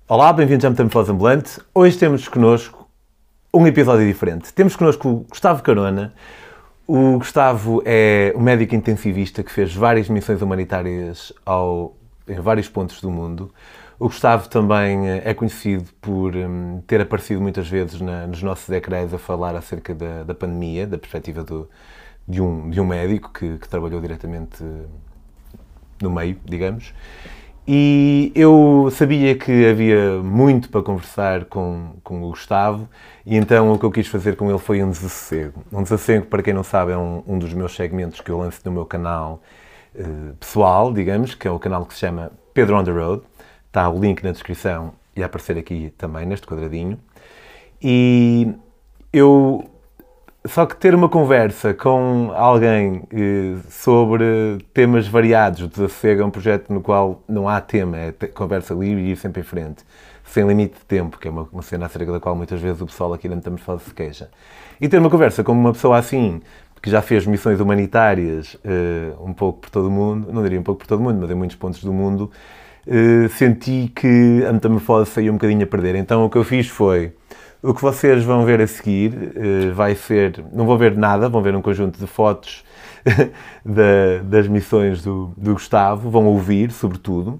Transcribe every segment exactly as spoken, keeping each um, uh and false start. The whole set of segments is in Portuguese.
Olá, bem-vindos à Metamorfose Ambulante. Hoje temos connosco um episódio diferente. Temos connosco o Gustavo Carona. O Gustavo é um médico intensivista que fez várias missões humanitárias ao, em vários pontos do mundo. O Gustavo também é conhecido por um, ter aparecido muitas vezes na, nos nossos ecrãs a falar acerca da, da pandemia, da perspectiva do, de, um, de um médico que, que trabalhou diretamente no meio, digamos. E eu sabia que havia muito para conversar com, com o Gustavo e então o que eu quis fazer com ele foi um desassossego. Um desassossego, para quem não sabe, é um, um dos meus segmentos que eu lanço no meu canal eh, pessoal, digamos, que é o canal que se chama Pedro on the Road. Está o link na descrição e a aparecer aqui também, neste quadradinho. E eu... Só que ter uma conversa com alguém eh, sobre temas variados, o Desassossego é um projeto no qual não há tema, é conversa livre e ir sempre em frente, sem limite de tempo, que é uma, uma cena acerca da qual muitas vezes o pessoal aqui na Metamorfose se queixa. E ter uma conversa com uma pessoa assim, que já fez missões humanitárias eh, um pouco por todo o mundo, não diria um pouco por todo o mundo, mas em muitos pontos do mundo, eh, senti que a Metamorfose saiu um bocadinho a perder. Então o que eu fiz foi... O que vocês vão ver a seguir uh, vai ser... Não vão ver nada, vão ver um conjunto de fotos da, das missões do, do Gustavo, vão ouvir, sobretudo.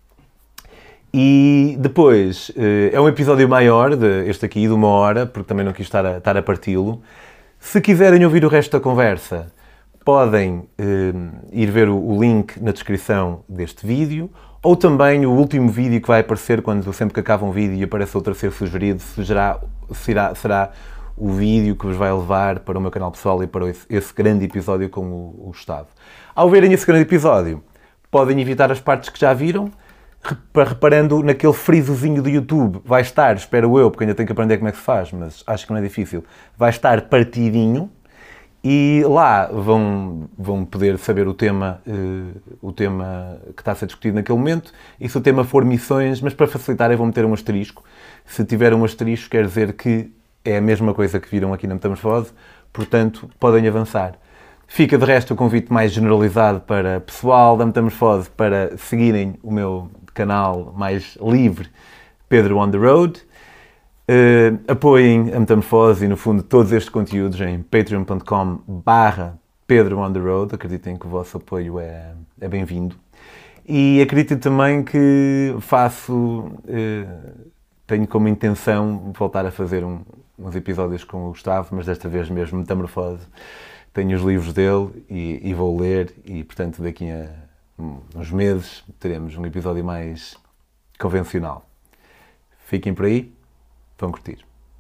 E depois, uh, é um episódio maior, de, este aqui, de uma hora, porque também não quis estar a, estar a parti-lo. Se quiserem ouvir o resto da conversa, podem uh, ir ver o, o link na descrição deste vídeo, ou também o último vídeo que vai aparecer quando sempre que acaba um vídeo e aparece outro a ser sugerido, será, será, será o vídeo que vos vai levar para o meu canal pessoal e para esse, esse grande episódio com o, o Gustavo. Ao verem esse grande episódio, podem evitar as partes que já viram, reparando naquele frisozinho do YouTube. Vai estar, espero eu, porque ainda tenho que aprender como é que se faz, mas acho que não é difícil, vai estar partidinho. E lá vão, vão poder saber o tema, uh, o tema que está a ser discutido naquele momento, e se o tema for missões, mas para facilitar eu vou meter um asterisco. Se tiver um asterisco quer dizer que é a mesma coisa que viram aqui na Metamorfose, portanto podem avançar. Fica de resto o convite mais generalizado para pessoal da Metamorfose para seguirem o meu canal mais livre, Pedro on the Road. Uh, apoiem a Metamorfose e, no fundo, todos estes conteúdos em patreon ponto com barra Pedro on the Road. Acreditem que o vosso apoio é, é bem-vindo. E acreditem também que faço, uh, tenho como intenção voltar a fazer um, uns episódios com o Gustavo, mas desta vez mesmo Metamorfose. Tenho os livros dele e, e vou ler e, portanto, daqui a uns meses teremos um episódio mais convencional. Fiquem por aí. Vão curtir.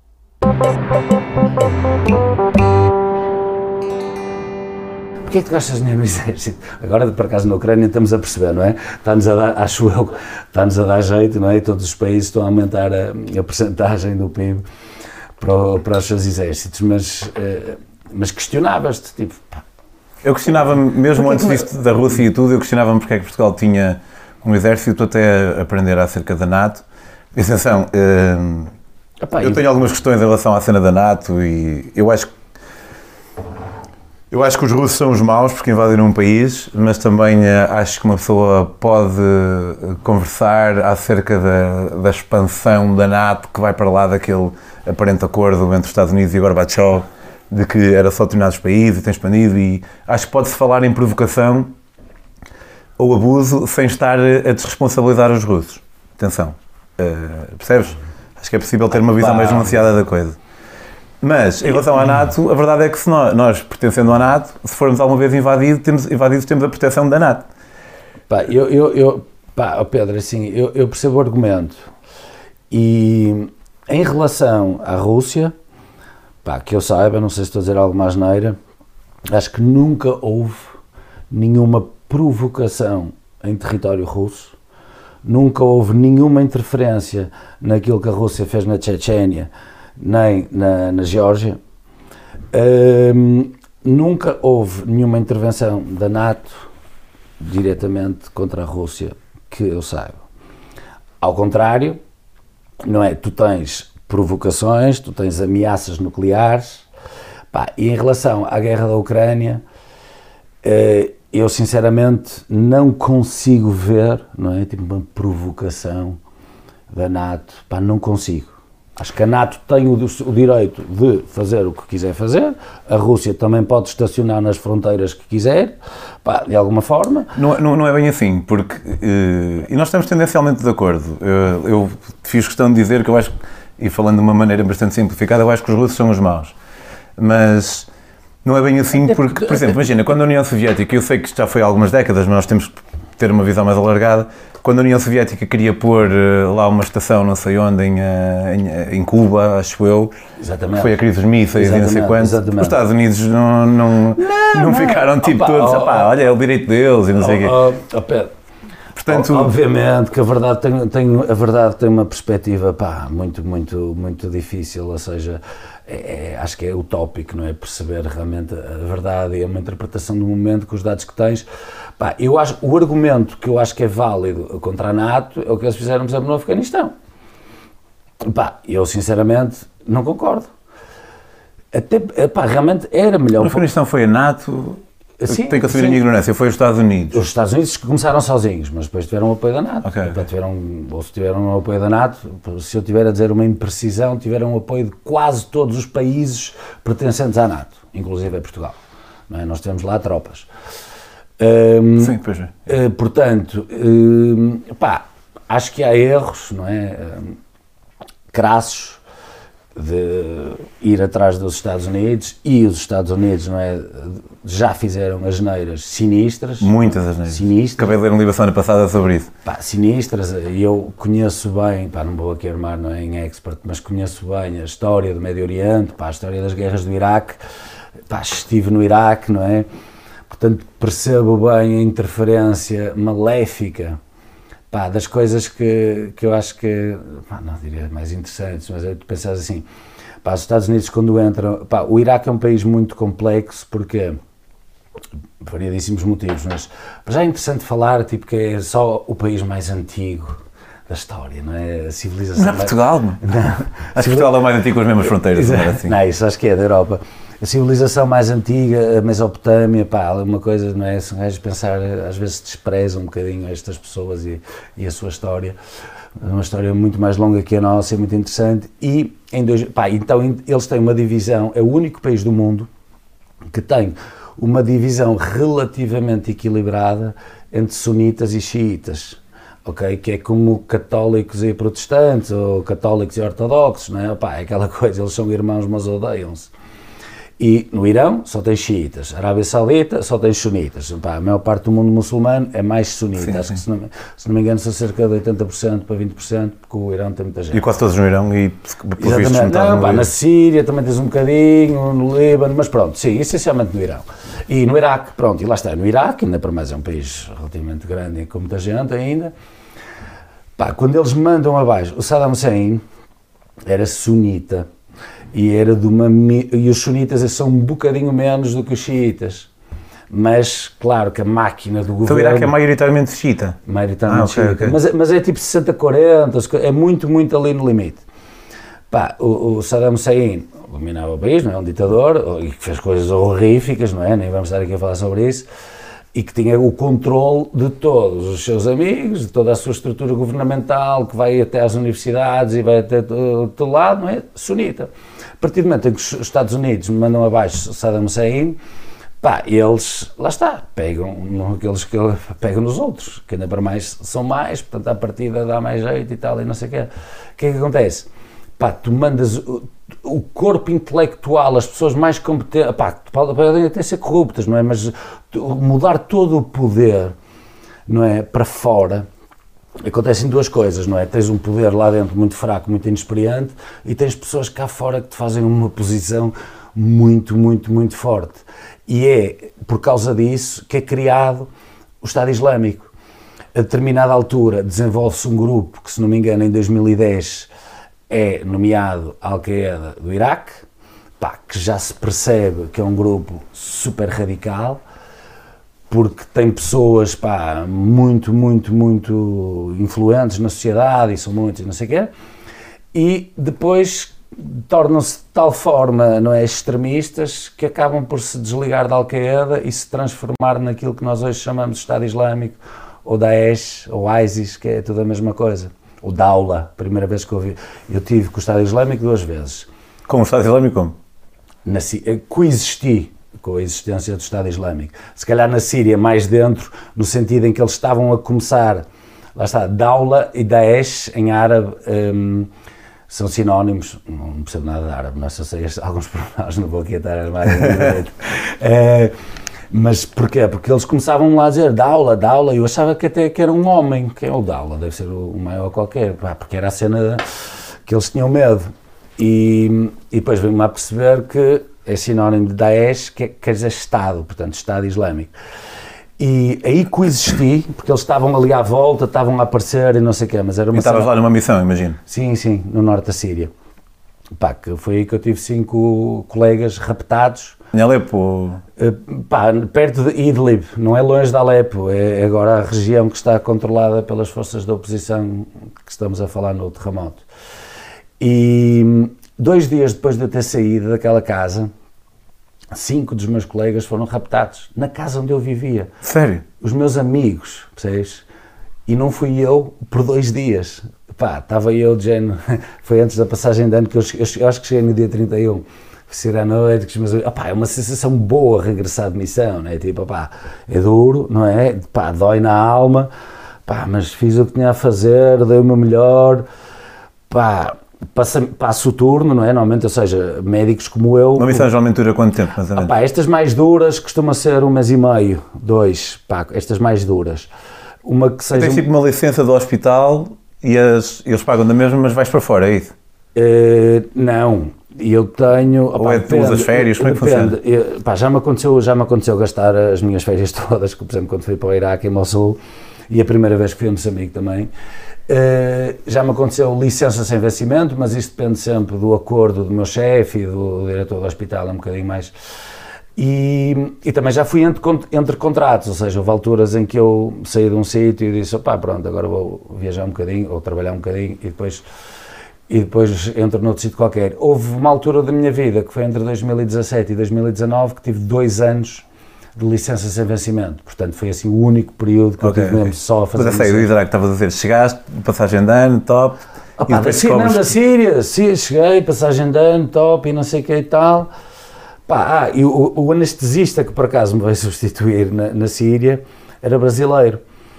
Porquê é que tu gastas dinheiro no exército? Agora, por acaso, na Ucrânia estamos a perceber, não é? Está-nos a dar, acho eu, está-nos a dar jeito, não é? E todos os países estão a aumentar a, a percentagem do P I B para, para os seus exércitos, mas, mas questionavas-te, tipo... Pá. Eu questionava-me, mesmo antes disto da Rússia e tudo, eu questionava-me porque é que Portugal tinha um exército até aprender acerca da NATO. E atenção... Hum, Epá, eu tenho algumas questões em relação à cena da NATO e eu acho, eu acho que os russos são os maus porque invadiram um país, mas também uh, acho que uma pessoa pode conversar acerca da, da expansão da NATO que vai para lá daquele aparente acordo entre os Estados Unidos e Gorbachev de que era só determinados países e tem expandido, e acho que pode-se falar em provocação ou abuso sem estar a desresponsabilizar os russos. Atenção, uh, percebes? Acho que é possível ter uma visão mais nuanciada da coisa. Mas, em relação à NATO, a verdade é que se nós, nós pertencendo à NATO, se formos alguma vez invadidos, temos, invadidos, temos a proteção da NATO. Pá, eu, eu, eu, pá, oh Pedro, assim, eu, eu percebo o argumento. E em relação à Rússia, pá, que eu saiba, não sei se estou a dizer alguma asneira, acho que nunca houve nenhuma provocação em território russo. Nunca houve nenhuma interferência naquilo que a Rússia fez na Chechênia, nem na, na Geórgia. Um, nunca houve nenhuma intervenção da NATO diretamente contra a Rússia, que eu saiba. Ao contrário, não é? Tu tens provocações, tu tens ameaças nucleares, pá, e em relação à guerra da Ucrânia, uh, eu sinceramente não consigo ver, não é, tipo uma provocação da NATO, pá, não consigo. Acho que a NATO tem o, o direito de fazer o que quiser fazer, a Rússia também pode estacionar nas fronteiras que quiser, pá, de alguma forma. Não, não, não é bem assim, porque, uh, e nós estamos tendencialmente de acordo, eu, eu fiz questão de dizer que eu acho, e falando de uma maneira bastante simplificada, eu acho que os russos são os maus, mas não é bem assim porque, por exemplo, imagina, quando a União Soviética, eu sei que isto já foi há algumas décadas, mas nós temos que ter uma visão mais alargada, quando a União Soviética queria pôr uh, lá uma estação, não sei onde, em, uh, em, em Cuba, acho eu, exatamente. Foi a crise dos mísseis e não sei quantos, os Estados Unidos não, não, não, não ficaram tipo opa, todos, oh, opá, olha, é o direito deles e não sei o oh, quê. Oh, Pedro, portanto, obviamente que a verdade tem, tem, a verdade tem uma perspectiva pá, muito, muito, muito difícil, ou seja, é, é, acho que é utópico, não é? Perceber realmente a verdade e é uma interpretação do momento com os dados que tens. Pá, eu acho, o argumento que eu acho que é válido contra a NATO é o que eles fizeram, por exemplo, no Afeganistão. Pá, eu sinceramente não concordo. Até, pá, realmente era melhor... No Afeganistão foi a NATO... Sim, tenho que assumir a minha ignorância, foi os Estados Unidos. Os Estados Unidos que começaram sozinhos, mas depois tiveram o apoio da NATO. Okay, okay. Tiveram, ou se tiveram o apoio da NATO, se eu tiver a dizer uma imprecisão, tiveram o apoio de quase todos os países pertencentes à NATO, inclusive a Portugal. Não é? Nós temos lá tropas. Um, Sim, pois é. Uh, portanto, um, pá, acho que há erros, não é? Um, crassos de ir atrás dos Estados Unidos, e os Estados Unidos, não é, já fizeram asneiras sinistras. Muitas asneiras. Sinistras. Acabei de ler um livro a semana passada sobre isso. Pá, sinistras, e eu conheço bem, pá, não vou aqui armar, não é, em expert, mas conheço bem a história do Médio Oriente, pá, a história das guerras do Iraque, pá, estive no Iraque, não é? Portanto, percebo bem a interferência maléfica, pá, das coisas que, que eu acho que, pá, não diria mais interessantes, mas é de pensar assim, pá, os Estados Unidos quando entram, pá, o Iraque é um país muito complexo porque, por variadíssimos motivos, mas já é interessante falar, tipo, que é só o país mais antigo da história, não é? A civilização... Não é Portugal, não. não. Acho que Portugal é o mais antigo com as mesmas fronteiras, não era assim? Não, isso acho que é da Europa. A civilização mais antiga, a Mesopotâmia, pá, uma coisa, não é? Se um gajo pensar, às vezes desprezam um bocadinho estas pessoas e, e a sua história. É uma história muito mais longa que a nossa, é muito interessante. E, em dois, pá, então eles têm uma divisão, é o único país do mundo que tem uma divisão relativamente equilibrada entre sunitas e xiitas. Okay? Que é como católicos e protestantes, ou católicos e ortodoxos, não é? Opa, é aquela coisa, eles são irmãos, mas odeiam-se. E no Irão só tem xiitas, a Arábia Saudita só tem sunitas. Opa, a maior parte do mundo muçulmano é mais sunita, sim, acho sim. que se não, se não me engano são cerca de oitenta por cento para vinte por cento, porque o Irão tem muita gente. E quase todos no Irão e pelo visto não, pá, na Síria também tens um bocadinho, no Líbano, mas pronto, sim, essencialmente no Irão. E no Iraque, pronto, e lá está, no Iraque, ainda para mais é um país relativamente grande e com muita gente ainda. Pá, quando eles mandam abaixo, o Saddam Hussein era sunita e, era de uma, e os sunitas são um bocadinho menos do que os xiitas, mas claro que a máquina do governo... Então o Iraque é maioritariamente xiita? Maioritariamente ah, okay, xiita, okay. Mas, mas é tipo sessenta a quarenta, é muito, muito ali no limite. Pá, o, o Saddam Hussein dominava o país, não é, um ditador, e que fez coisas horríficas, não é, nem vamos estar aqui a falar sobre isso, e que tinha o controle de todos os seus amigos, de toda a sua estrutura governamental, que vai até às universidades e vai até todo, todo lado, não é? Sunita. A partir do momento em que os Estados Unidos mandam abaixo Saddam Hussein, pá, eles, lá está, pegam aqueles que pegam nos outros, que ainda para mais são mais, portanto à partida dá mais jeito e tal, e não sei o quê. O que é que acontece? Pá, tu mandas o, o corpo intelectual, as pessoas mais competentes, pá, podem até ser corruptas, não é? Mas mudar todo o poder, não é? Para fora, acontecem duas coisas, não é? Tens um poder lá dentro muito fraco, muito inexperiente, e tens pessoas cá fora que te fazem uma posição muito, muito, muito forte. E é por causa disso que é criado o Estado Islâmico. A determinada altura desenvolve-se um grupo que, se não me engano, em dois mil e dez é nomeado Al-Qaeda do Iraque, pá, que já se percebe que é um grupo super radical, porque tem pessoas, pá, muito, muito, muito influentes na sociedade, e são muitos, e não sei o quê, e depois tornam-se de tal forma, não é, extremistas, que acabam por se desligar da Al-Qaeda e se transformar naquilo que nós hoje chamamos de Estado Islâmico, ou Daesh, ou ISIS, que é tudo a mesma coisa. o Daula, primeira vez que eu vi, eu tive com o Estado Islâmico duas vezes. Com o Estado Islâmico como? Na, coexisti com a existência do Estado Islâmico. Se calhar na Síria mais dentro, no sentido em que eles estavam a começar, lá está, Daula e Daesh em árabe um, são sinónimos, não percebo nada de árabe, não sei alguns pormenores, não vou aqui estar a mais é, mas porquê? Porque eles começavam lá a dizer Daula, Daula, e eu achava que até que era um homem, que é o Daula, deve ser o maior qualquer, porque era a cena que eles tinham medo. E, e depois vim-me a perceber que é sinónimo de Daesh, que quer dizer Estado, portanto, Estado Islâmico. E aí coexisti, porque eles estavam ali à volta, estavam a aparecer e não sei o quê, mas era uma... E estavas cena... lá numa missão, imagino. Sim, sim, no norte da Síria. Pá, que foi aí que eu tive cinco colegas raptados. Em Alepo? Pá, perto de Idlib, não é longe de Alepo, é agora a região que está controlada pelas forças da oposição que estamos a falar no terremoto. E dois dias depois de eu ter saído daquela casa, cinco dos meus colegas foram raptados, na casa onde eu vivia. Sério? Os meus amigos, percebes? E não fui eu por dois dias. Pá, estava eu de género, foi antes da passagem de ano, que eu, eu, eu acho que cheguei no dia trinta e um. Ser à noite, que os meus, opá, é uma sensação boa regressar de missão, não é? Tipo, opá, é duro, não é? Pá, dói na alma, pá, mas fiz o que tinha a fazer, dei o meu melhor, pá, passa, passo o turno, não é? Normalmente, ou seja, médicos como eu... Uma missão geralmente dura quanto tempo, mais ou menos? Opá, estas mais duras costuma ser um mês e meio, dois, pá, estas mais duras. Uma que seja... Tens tipo uma licença do hospital e as, eles pagam da mesma, mas vais para fora, é isso? Uh, não. E eu tenho... Ou é de as férias, como é que funciona? Eu, pá, já, me aconteceu, já me aconteceu gastar as minhas férias todas, por exemplo, quando fui para o Iraque, em Mossul, e a primeira vez que fui a Moçambique também. Uh, já me aconteceu licença sem vencimento, mas isto depende sempre do acordo do meu chefe e do diretor do hospital, é um bocadinho mais... E, e também já fui entre, entre contratos, ou seja, houve alturas em que eu saí de um sítio e disse, opá, pronto, agora vou viajar um bocadinho, ou trabalhar um bocadinho, e depois... e depois entro noutro sítio qualquer. Houve uma altura da minha vida, que foi entre dois mil e dezassete e dois mil e dezanove, que tive dois anos de licença sem vencimento. Portanto, foi assim o único período que okay, eu tive mesmo okay. só a fazer. Mas eu sei, o Israel que estavas a dizer, chegaste, passagem de ano, top. Ah, pá, da, descobres... não, da Síria, sim, cheguei, passagem de ano, top, e não sei o que e tal. Pá, ah, e o, o anestesista que por acaso me veio substituir na, na Síria era brasileiro.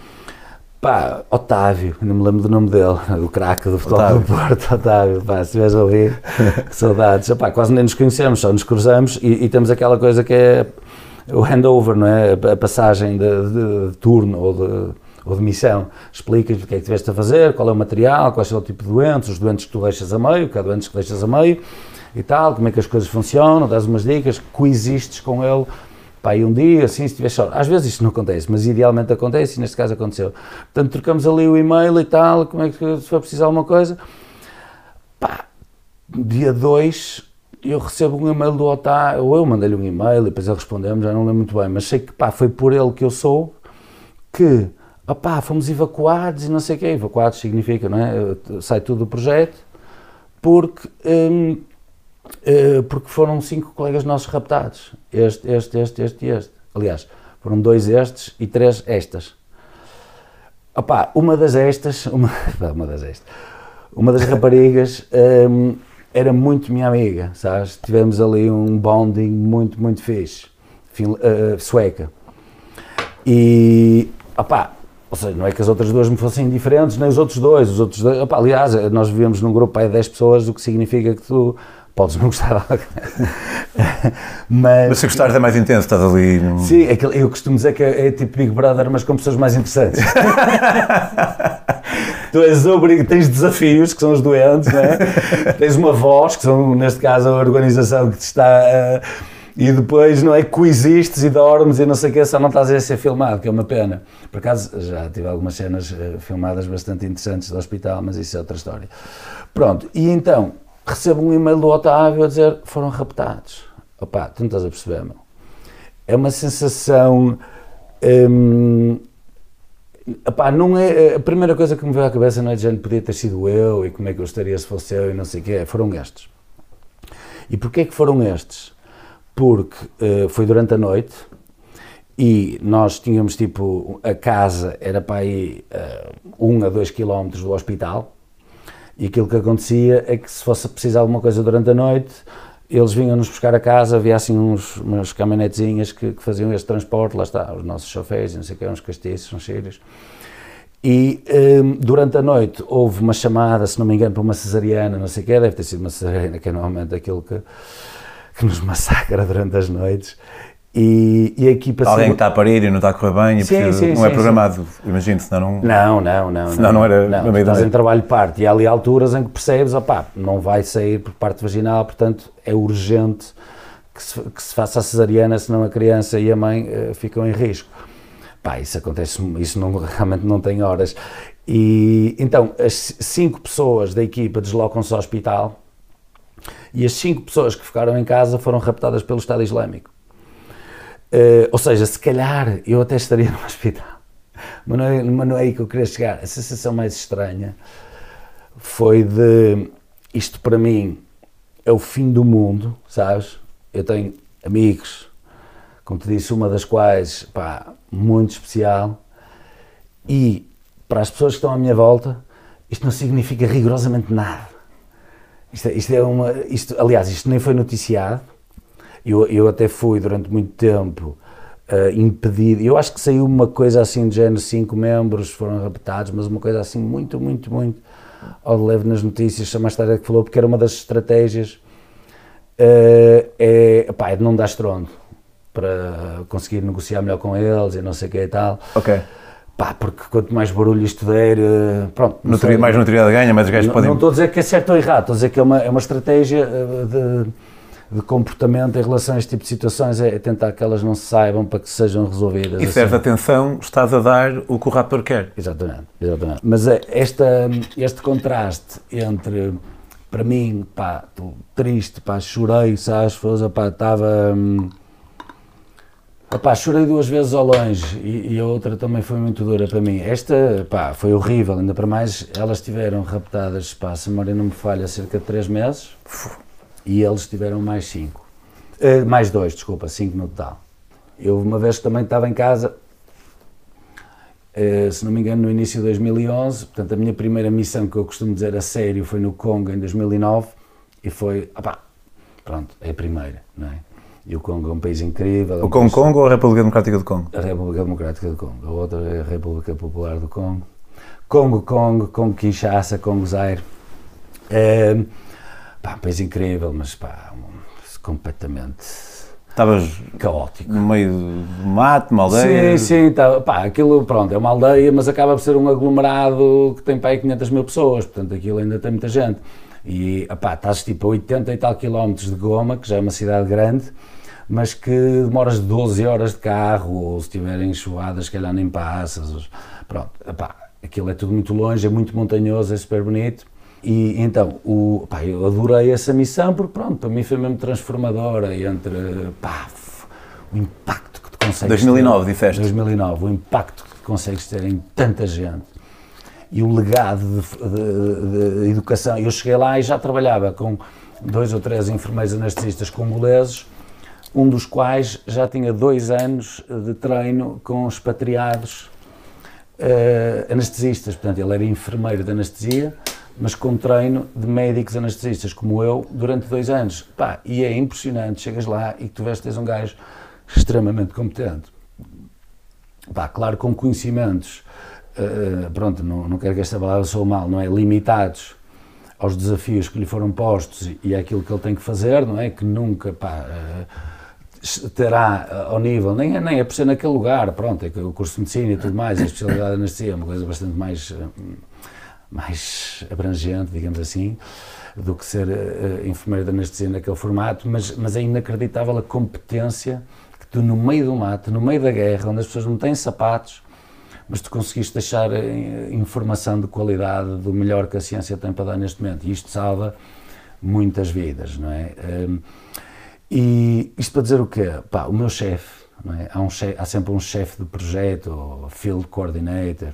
Pá, Otávio, não me lembro do nome dele, o craque do futebol do Porto, Otávio, pá, se estiveres a ouvir, que saudades. Pá, quase nem nos conhecemos, só nos cruzamos e, e temos aquela coisa que é o handover, não é? A passagem de, de, de turno ou de, ou de missão. Explicas-lhe o que é que tiveste a fazer, qual é o material, qual é o tipo de doentes, os doentes que tu deixas a meio, que há doentes que deixas a meio e tal, como é que as coisas funcionam, dás umas dicas, coexistes com ele. Pá, e um dia, assim, se tiver só... Às vezes isto não acontece, mas idealmente acontece e neste caso aconteceu. Portanto, trocamos ali o e-mail e tal, como é que se for precisar alguma coisa. Pá, dia dois, eu recebo um e-mail do Otávio, ou eu mandei-lhe um e-mail e depois ele respondeu-me, já não lembro muito bem, mas sei que, pá, foi por ele que eu soube que, opá, fomos evacuados e não sei o quê. Evacuados significa, não é? Sai tudo do projeto, porque... Hum, Uh, porque foram cinco colegas nossos raptados, este, este, este, este e este. Aliás, foram dois estes e três estas. Opá, uma das estas, uma, uma das estas, uma das raparigas um, era muito minha amiga, sabes? Tivemos ali um bonding muito, muito fixe, uh, sueca. E, opá, ou seja, não é que as outras duas me fossem indiferentes, nem os outros dois, os outros dois, opá, aliás, nós vivemos num grupo de dez pessoas, o que significa que tu podes não gostar de alguém. mas, mas se gostares é mais intenso, estás ali... Num... Sim, é que eu costumo dizer que é, é tipo Big Brother, mas com pessoas mais interessantes. Tu és obrigado, tens desafios, que são os doentes, não é? Tens uma voz, que são, neste caso, a organização que te está... Uh, e depois, não é, coexistes e dormes e não sei o que, só não estás a ser filmado, que é uma pena. Por acaso, já tive algumas cenas uh, filmadas bastante interessantes do hospital, mas isso é outra história. Pronto, e então... recebo um e-mail do Otávio a dizer que foram raptados. Opá, tu não estás a perceber, meu. É uma sensação... Hum, opá, não é... A primeira coisa que me veio à cabeça não é de gente, podia ter sido eu e como é que eu estaria se fosse eu e não sei o quê. Foram estes. E porquê que foram estes? Porque uh, foi durante a noite e nós tínhamos tipo... A casa era para aí uh, um a dois quilómetros do hospital. E aquilo que acontecia é que se fosse preciso alguma coisa durante a noite, eles vinham-nos buscar a casa, havia assim uns, umas caminhonetezinhas que, que faziam este transporte, lá está, os nossos chofés, não sei o que, uns castiços, uns cheiros. E um, durante a noite houve uma chamada, se não me engano, para uma cesariana, não sei o que, deve ter sido uma cesariana, que é normalmente aquilo que, que nos massacra durante as noites. E, e a equipa... Alguém que está a parir e não está a correr bem, e sim, precisa, sim, não sim, é programado, sim. imagino, senão não... Não, não, não. Senão não, não era não, na meio da estás noite. em trabalho de parto e há ali alturas em que percebes, opá, não vai sair por parte vaginal, portanto é urgente que se, que se faça a cesariana, senão a criança e a mãe uh, ficam em risco. Pá, isso acontece, isso não, realmente não tem horas. E então as cinco pessoas da equipa deslocam-se ao hospital e as cinco pessoas que ficaram em casa foram raptadas pelo Estado Islâmico. Uh, ou seja, se calhar eu até estaria no hospital, mas não, é, mas não é aí que eu queria chegar. A sensação mais estranha foi de, isto para mim é o fim do mundo, sabes? Eu tenho amigos, como te disse, uma das quais, pá, muito especial, e para as pessoas que estão à minha volta, isto não significa rigorosamente nada. Isto, isto é uma, isto, aliás, isto nem foi noticiado. Eu, eu até fui durante muito tempo uh, impedido, eu acho que saiu uma coisa assim de género, cinco membros foram raptados, mas uma coisa assim muito, muito, muito ao de leve nas notícias, chama a história que falou, porque era uma das estratégias, uh, é, pá, é de não dar estrondo, para conseguir negociar melhor com eles e não sei o que e tal. Ok. Pá, porque quanto mais barulho isto der, uh, pronto. Notori- mais notoriedade ganha, mas os gajos não, podem... Não estou a dizer que é certo ou errado, estou a dizer que é uma, é uma estratégia uh, de... de comportamento em relação a este tipo de situações, é tentar que elas não se saibam para que sejam resolvidas. E serve assim. atenção, estás a dar o que o raptor quer. Exatamente, exatamente. Mas esta, este contraste entre, para mim, pá, estou triste, pá, chorei, sabes, pá, estava... Pá, chorei duas vezes ao longe e, e a outra também foi muito dura para mim. Esta, pá, foi horrível, ainda para mais, elas estiveram raptadas, pá, se a memória não me falha, há cerca de três meses. E eles tiveram mais cinco, uh, mais dois, desculpa, cinco no total. Eu uma vez também estava em casa, uh, se não me engano no início de dois mil e onze, portanto a minha primeira missão que eu costumo dizer a sério foi no Congo em dois mil e nove e foi, opá, pronto, é a primeira, não é? E o Congo é um país incrível. O Congo Congo ou a República Democrática do Congo? A República Democrática do Congo, a outra é a República Popular do Congo. Congo, Congo, Congo Kinshasa, Congo Zaire. Uh, Pá, um país incrível, mas pá, um, completamente Estavas caótico. no meio do mato, uma aldeia? Sim, sim, tá, pá, aquilo, pronto, é uma aldeia, mas acaba por ser um aglomerado que tem pá aí quinhentas mil pessoas, portanto aquilo ainda tem muita gente. E, pá, estás tipo a oitenta e tal quilómetros de Goma, que já é uma cidade grande, mas que demoras doze horas de carro, ou se tiverem enxoadas, se calhar nem passas, pronto, pá, aquilo é tudo muito longe, é muito montanhoso, é super bonito. E então, o, pá, eu adorei essa missão porque, pronto, para mim foi mesmo transformadora entre, pá, o impacto que tu consegues dois mil e nove, ter, disseste? dois mil e nove, o impacto que tu consegues ter em tanta gente e o legado de, de, de educação. Eu cheguei lá e já trabalhava com dois ou três enfermeiros anestesistas congoleses, um dos quais já tinha dois anos de treino com expatriados uh, anestesistas, portanto ele era enfermeiro de anestesia, mas com treino de médicos anestesistas como eu durante dois anos. Pá, e é impressionante, chegas lá e tu vês que tens um gajo extremamente competente. Pá, claro, com conhecimentos, uh, pronto, não, não quero que esta palavra soe mal, não é? Limitados aos desafios que lhe foram postos e àquilo que ele tem que fazer, não é? Que nunca, pá, uh, terá ao nível, nem é, nem é por ser naquele lugar, pronto, é que o curso de medicina e tudo mais, a especialidade de anestesia é uma coisa bastante mais... Uh, mais abrangente, digamos assim, do que ser uh, enfermeiro de anestesia naquele formato, mas, mas é inacreditável a competência que tu, no meio do mato, no meio da guerra, onde as pessoas não têm sapatos, mas tu conseguiste deixar uh, informação de qualidade do melhor que a ciência tem para dar neste momento, e isto salva muitas vidas, não é? Um, e isto para dizer o quê? Pá, o meu chefe, não é? Há, um chefe, há sempre um chefe de projeto, ou field coordinator.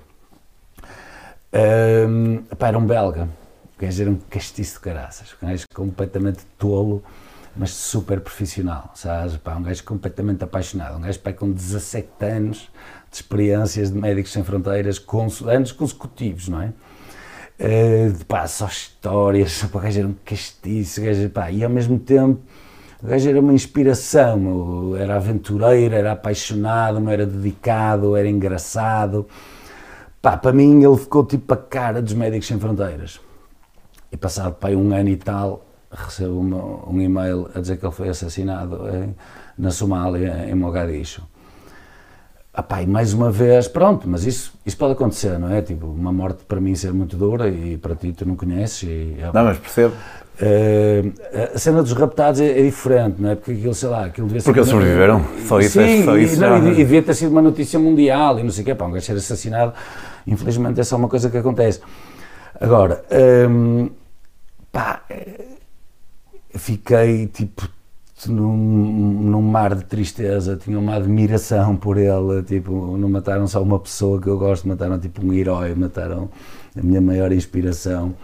Um, pá, era um belga, o gajo era um castiço de caraças, um gajo completamente tolo, mas super profissional, sabes? Pá, um gajo completamente apaixonado, um gajo pá, com dezassete anos de experiências de Médicos Sem Fronteiras, anos consecutivos, não é? uh, pá, só histórias, pá, o gajo era um castiço, o gajo, pá, e ao mesmo tempo o gajo era uma inspiração, era aventureiro, era apaixonado, era dedicado, era engraçado. Pá, para mim ele ficou tipo a cara dos Médicos Sem Fronteiras. E passado pá, um ano e tal, recebo uma, um e-mail a dizer que ele foi assassinado em, na Somália, em Mogadishu. Ah, pá, e mais uma vez, pronto, mas isso, isso pode acontecer, não é? Tipo, uma morte para mim ser muito dura e para ti tu não conheces. E, é, Não, mas percebo. Uh, a cena dos raptados é, é diferente, não é? Porque aquilo, sei lá, aquilo devia ser... Porque eles sobreviveram, só isso. Sim, é, só isso e, não, já... e, e devia ter sido uma notícia mundial e não sei o quê, pá, um gajo ser assassinado, infelizmente é só uma coisa que acontece. Agora, um, pá, fiquei tipo num, num mar de tristeza, tinha uma admiração por ele, tipo, não mataram só uma pessoa que eu gosto, mataram tipo um herói, mataram a minha maior inspiração.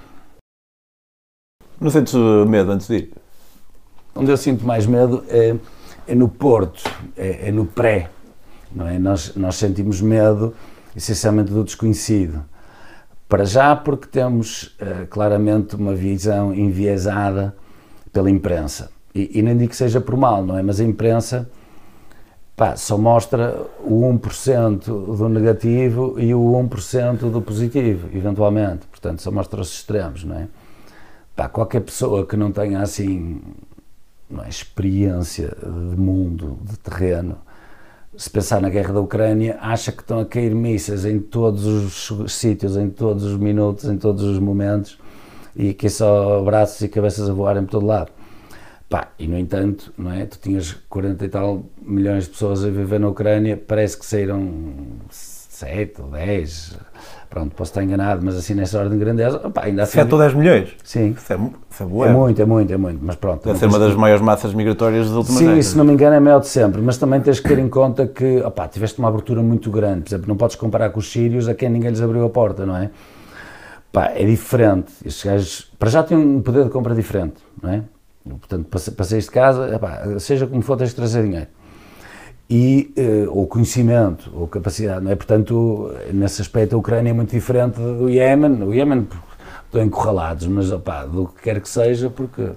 Não sentes medo antes de ir? Onde eu sinto mais medo é, é no Porto, é, é no pré, não é? Nós, nós sentimos medo essencialmente do desconhecido. Para já porque temos uh, claramente uma visão enviesada pela imprensa. E, e nem digo que seja por mal, não é? Mas a imprensa pá, só mostra o um por cento do negativo e o um por cento do positivo, eventualmente. Portanto, só mostra os extremos, não é? Pá, qualquer pessoa que não tenha assim, não é, experiência de mundo, de terreno, se pensar na guerra da Ucrânia, acha que estão a cair mísseis em todos os sítios, em todos os minutos, em todos os momentos, e que é só braços e cabeças a voarem por todo lado. Pá, e no entanto, não é, tu tinhas quarenta e tal milhões de pessoas a viver na Ucrânia, parece que saíram sete ou dez... Pronto, posso estar enganado, mas assim nessa ordem de grandeza, opa, ainda assim... sete ou dez milhões? Sim. Isso é, isso é, é muito, é muito, é muito, mas pronto. Deve ser uma das maiores massas migratórias das últimas Sim, décadas. se não me engano é maior de sempre, mas também tens que ter em conta que, opa, tiveste uma abertura muito grande, por exemplo, não podes comparar com os sírios a quem ninguém lhes abriu a porta, não é? Pá, é diferente, estes gajos, para já têm um poder de compra diferente, não é? Portanto, para sair de casa, opa, seja como for, tens de trazer dinheiro. E, uh, ou conhecimento, ou capacidade, não é? Portanto, nesse aspecto a Ucrânia é muito diferente do Iémen, o Iémen estão encurralados, mas opá, do que quer que seja, porque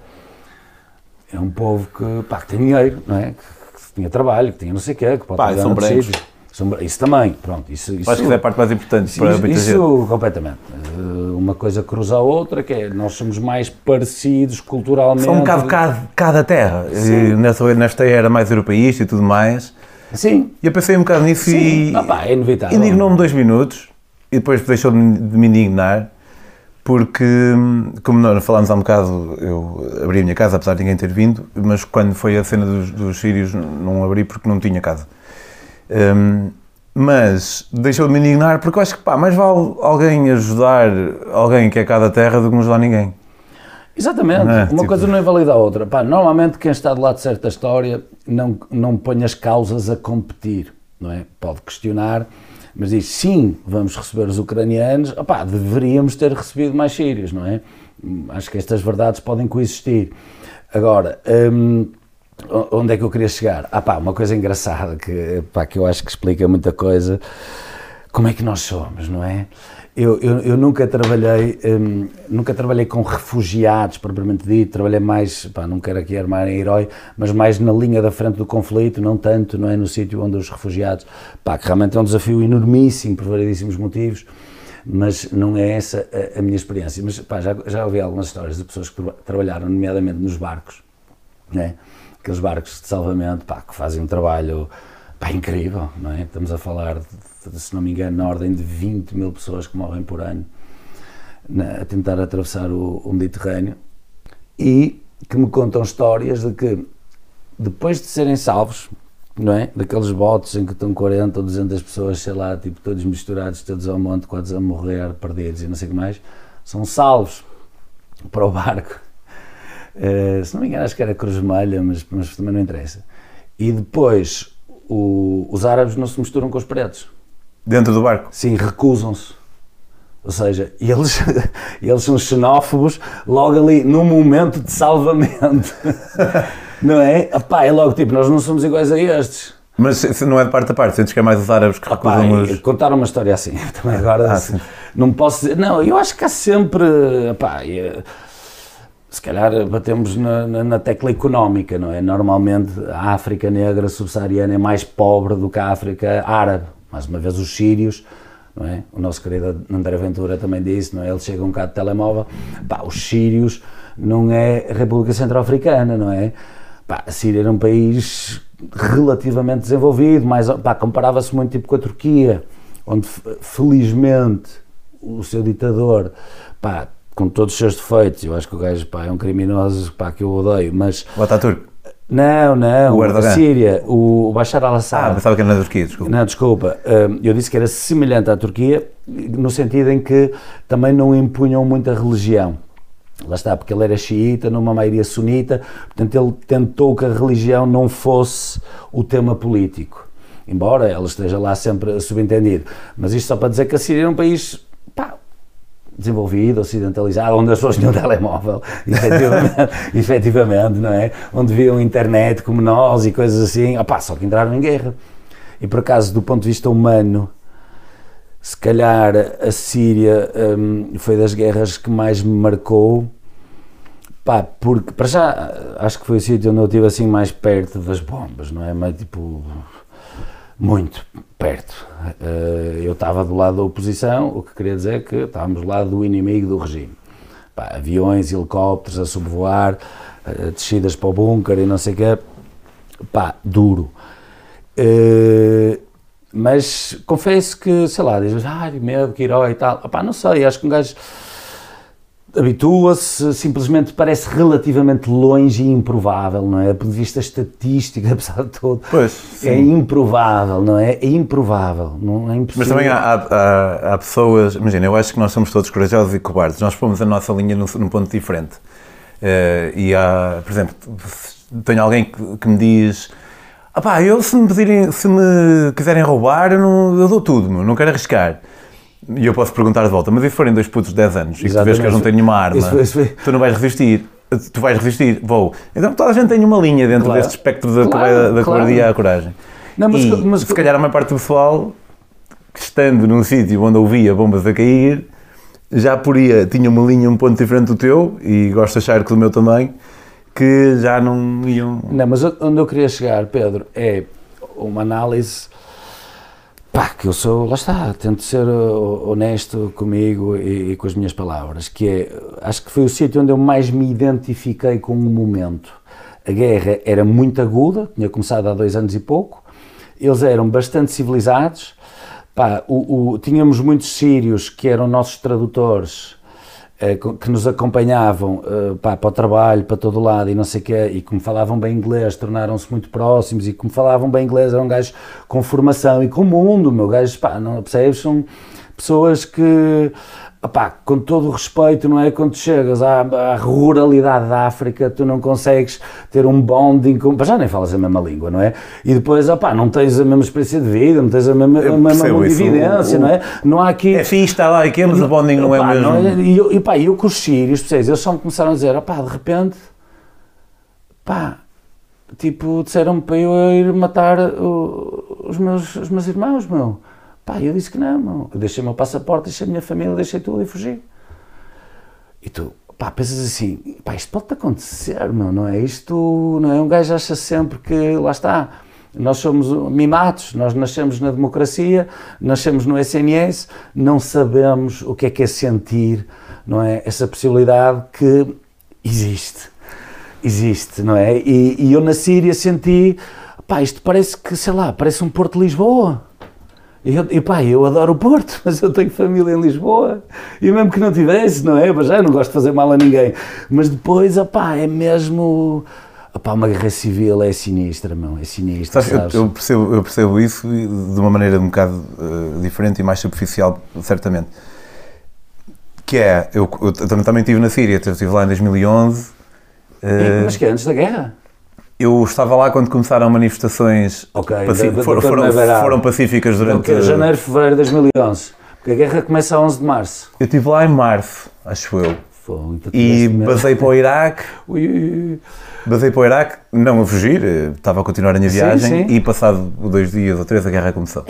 é um povo que, pá, que tem dinheiro, não é? Que, que tinha trabalho, que tinha não sei o quê, que pode pá, são brancos. Isso também, pronto. Isso, isso, acho que é a parte mais importante isso, para muita isso, gente. Isso, completamente. Uma coisa cruza a outra, que é, nós somos mais parecidos culturalmente. São um bocado cada, cada terra, e nesta, nesta era mais europeísta e tudo mais. Sim. E eu pensei um bocado nisso. Sim. E ah, pá, é inevitável. Indignou-me dois minutos e depois deixou de me indignar, porque, como nós falámos há um bocado, eu abri a minha casa, apesar de ninguém ter vindo, mas quando foi a cena dos, dos sírios não abri porque não tinha casa. Um, mas deixou de me indignar porque eu acho que, pá, mais vale alguém ajudar alguém que é cá da terra do que não ajudar ninguém. Exatamente, não é? Uma Tipo... coisa não invalida a outra. Pá, normalmente quem está do lado de certa história não, não põe as causas a competir, não é? Pode questionar, mas diz sim, vamos receber os ucranianos, opá, deveríamos ter recebido mais sírios, não é? Acho que estas verdades podem coexistir. Agora, hum, onde é que eu queria chegar? Ah pá, uma coisa engraçada que, pá, que eu acho que explica muita coisa, como é que nós somos, não é? Eu, eu, eu nunca trabalhei, hum, nunca trabalhei com refugiados, propriamente dito, trabalhei mais, pá, não quero aqui armar em herói, mas mais na linha da frente do conflito, não tanto, não é, no sítio onde os refugiados, pá, que realmente é um desafio enormíssimo por variedíssimos motivos, mas não é essa a, a minha experiência. Mas pá, já, já ouvi algumas histórias de pessoas que trabalharam, nomeadamente nos barcos, não é? Aqueles barcos de salvamento, pá, que fazem um trabalho, pá, incrível, não é? Estamos a falar, de, se não me engano, na ordem de vinte mil pessoas que morrem por ano na, a tentar atravessar o, o Mediterrâneo, e que me contam histórias de que, depois de serem salvos, não é? Daqueles botes em que estão quarenta ou duzentas pessoas, sei lá, tipo, todos misturados, todos ao monte, quase a morrer, perdidos e não sei o que mais, são salvos para o barco. Uh, se não me engano, acho que era Cruz Vermelha, mas, mas também não interessa. E depois, o, os árabes não se misturam com os pretos. Dentro do barco? Sim, recusam-se. Ou seja, eles, eles são xenófobos logo ali, no momento de salvamento. Não é? Epá, é logo tipo, nós não somos iguais a estes. Mas se não é de parte a parte, sentes que é mais os árabes que recusam os... Contaram uma história assim, também agora, Ah, assim, não posso dizer, não, eu acho que há sempre, pá, se calhar batemos na, na, na tecla económica, não é? Normalmente a África negra subsaariana é mais pobre do que a África árabe, mais uma vez os sírios, não é? O nosso querido André Ventura também disse, não é? Ele chega um bocado de telemóvel, pá, os sírios não é a República Centro-Africana, não é? Pá, a Síria era um país relativamente desenvolvido, mas pá, comparava-se muito tipo com a Turquia, onde felizmente o seu ditador, pá, com todos os seus defeitos, eu acho que o gajo, pá, é um criminoso, pá, que eu odeio, mas... O Ataturk? Não, não, o a Síria, o Bashar al-Assad. Ah, pensava que era na Turquia, desculpa. Não, desculpa, eu disse que era semelhante à Turquia, no sentido em que também não impunham muita religião. Lá está, porque ele era xiita, numa maioria sunita, portanto ele tentou que a religião não fosse o tema político, embora ela esteja lá sempre subentendido. Mas isto só para dizer que a Síria é um país, pá, desenvolvido, ocidentalizado, onde as pessoas tinham telemóvel, efetivamente, efetivamente, não é? Onde viam internet como nós e coisas assim, opá, só que entraram em guerra. E por acaso, do ponto de vista humano, se calhar a Síria hum, foi das guerras que mais me marcou, pá, porque para já acho que foi o sítio onde eu estive assim mais perto das bombas, não é? Mas tipo, muito perto. Uh, eu estava do lado da oposição, o que queria dizer que estávamos do lado do inimigo do regime. Pá, aviões, helicópteros a sobrevoar, uh, descidas para o bunker e não sei o quê, pá, duro. Uh, Mas confesso que, sei lá, dizes, ai, medo, que herói e tal. Opá, não sei, acho que um gajo habitua-se, simplesmente parece relativamente longe e improvável, não é? Do ponto de vista estatístico, apesar de tudo. Pois, sim. É improvável, não é? É improvável, não é impossível. Mas também há, há, há pessoas, imagina, eu acho que nós somos todos corajosos e cobardes, nós pomos a nossa linha num, num ponto diferente. Uh, e há, por exemplo, tenho alguém que, que me diz... Ah pá, eu se me pedirem, se me quiserem roubar, eu, não, eu dou tudo, meu, não quero arriscar. E eu posso perguntar de volta, mas e se forem dois putos de dez anos e que tu vês que eles não têm nenhuma arma, isso foi, isso foi. Tu não vais resistir, tu vais resistir, vou. Então toda a gente tem uma linha dentro claro. deste espectro da, claro, da, da claro. cobardia à coragem. Não, mas, e mas, se calhar a maior parte do pessoal, que estando num sítio onde ouvia bombas a cair, já poria, tinha uma linha um ponto diferente do teu, e gosto de achar que do meu também, que já não iam... Não, mas onde eu queria chegar, Pedro, é uma análise, pá, que eu sou, lá está, tento ser honesto comigo e, e com as minhas palavras, que é, acho que foi o sítio onde eu mais me identifiquei com o momento. A guerra era muito aguda, tinha começado há dois anos e pouco, eles eram bastante civilizados, pá, o, o, tínhamos muitos sírios que eram nossos tradutores, que nos acompanhavam pá, para o trabalho, para todo lado e não sei o quê, e que me falavam bem inglês, tornaram-se muito próximos e que me falavam bem inglês, eram gajos com formação e com mundo, meu gajo, pá, não percebes, são pessoas que, pá, com todo o respeito, não é, quando chegas à, à ruralidade da África, tu não consegues ter um bonding, com, já nem falas a mesma língua, não é, e depois, opá, não tens a mesma experiência de vida, não tens a mesma, a mesma evidência, não é, não há aqui... É fixe, está lá e que, mas o bonding não opá, é mesmo... Não é, e, eu, e pá, eu com os sírios, percebes, eles só me começaram a dizer, opá, de repente, pá, tipo, disseram-me para eu ir matar o, os, meus, os meus irmãos, meu. Pá, eu disse que não, meu. Eu deixei o meu passaporte, deixei a minha família, deixei tudo e fugi. E tu, pá, pensas assim, pá, isto pode-te acontecer, meu, não é? Isto, não é? Um gajo acha sempre que, lá está, nós somos mimados, nós nascemos na democracia, nascemos no S N S, não sabemos o que é que é sentir, não é? Essa possibilidade que existe, existe, não é? E, e eu na Síria senti, pá, isto parece que, sei lá, parece um Porto de Lisboa. E, eu, e pá, eu adoro o Porto, mas eu tenho família em Lisboa, e mesmo que não tivesse, não é? Eu já não gosto de fazer mal a ninguém, mas depois, opá, é mesmo, opá, uma guerra civil é sinistra, meu, é sinistra, sabes? Eu, eu, percebo, eu percebo isso de uma maneira um bocado uh, diferente e mais superficial, certamente, que é, eu, eu também, também estive na Síria, eu estive lá em dois mil e onze. Uh, mas que é antes da guerra? Eu estava lá quando começaram manifestações, okay, paci da, da, foram, foram, foram pacíficas durante... Okay, janeiro, fevereiro de dois mil e onze, porque a guerra começa a onze de março. Eu estive lá em março, acho eu. Pô, então E tiveste medo. basei para o Iraque, Ui, ui, ui. basei para o Iraque, não a fugir, eh, estava a continuar a minha Sim, viagem sim. e passado dois dias ou três a guerra começou.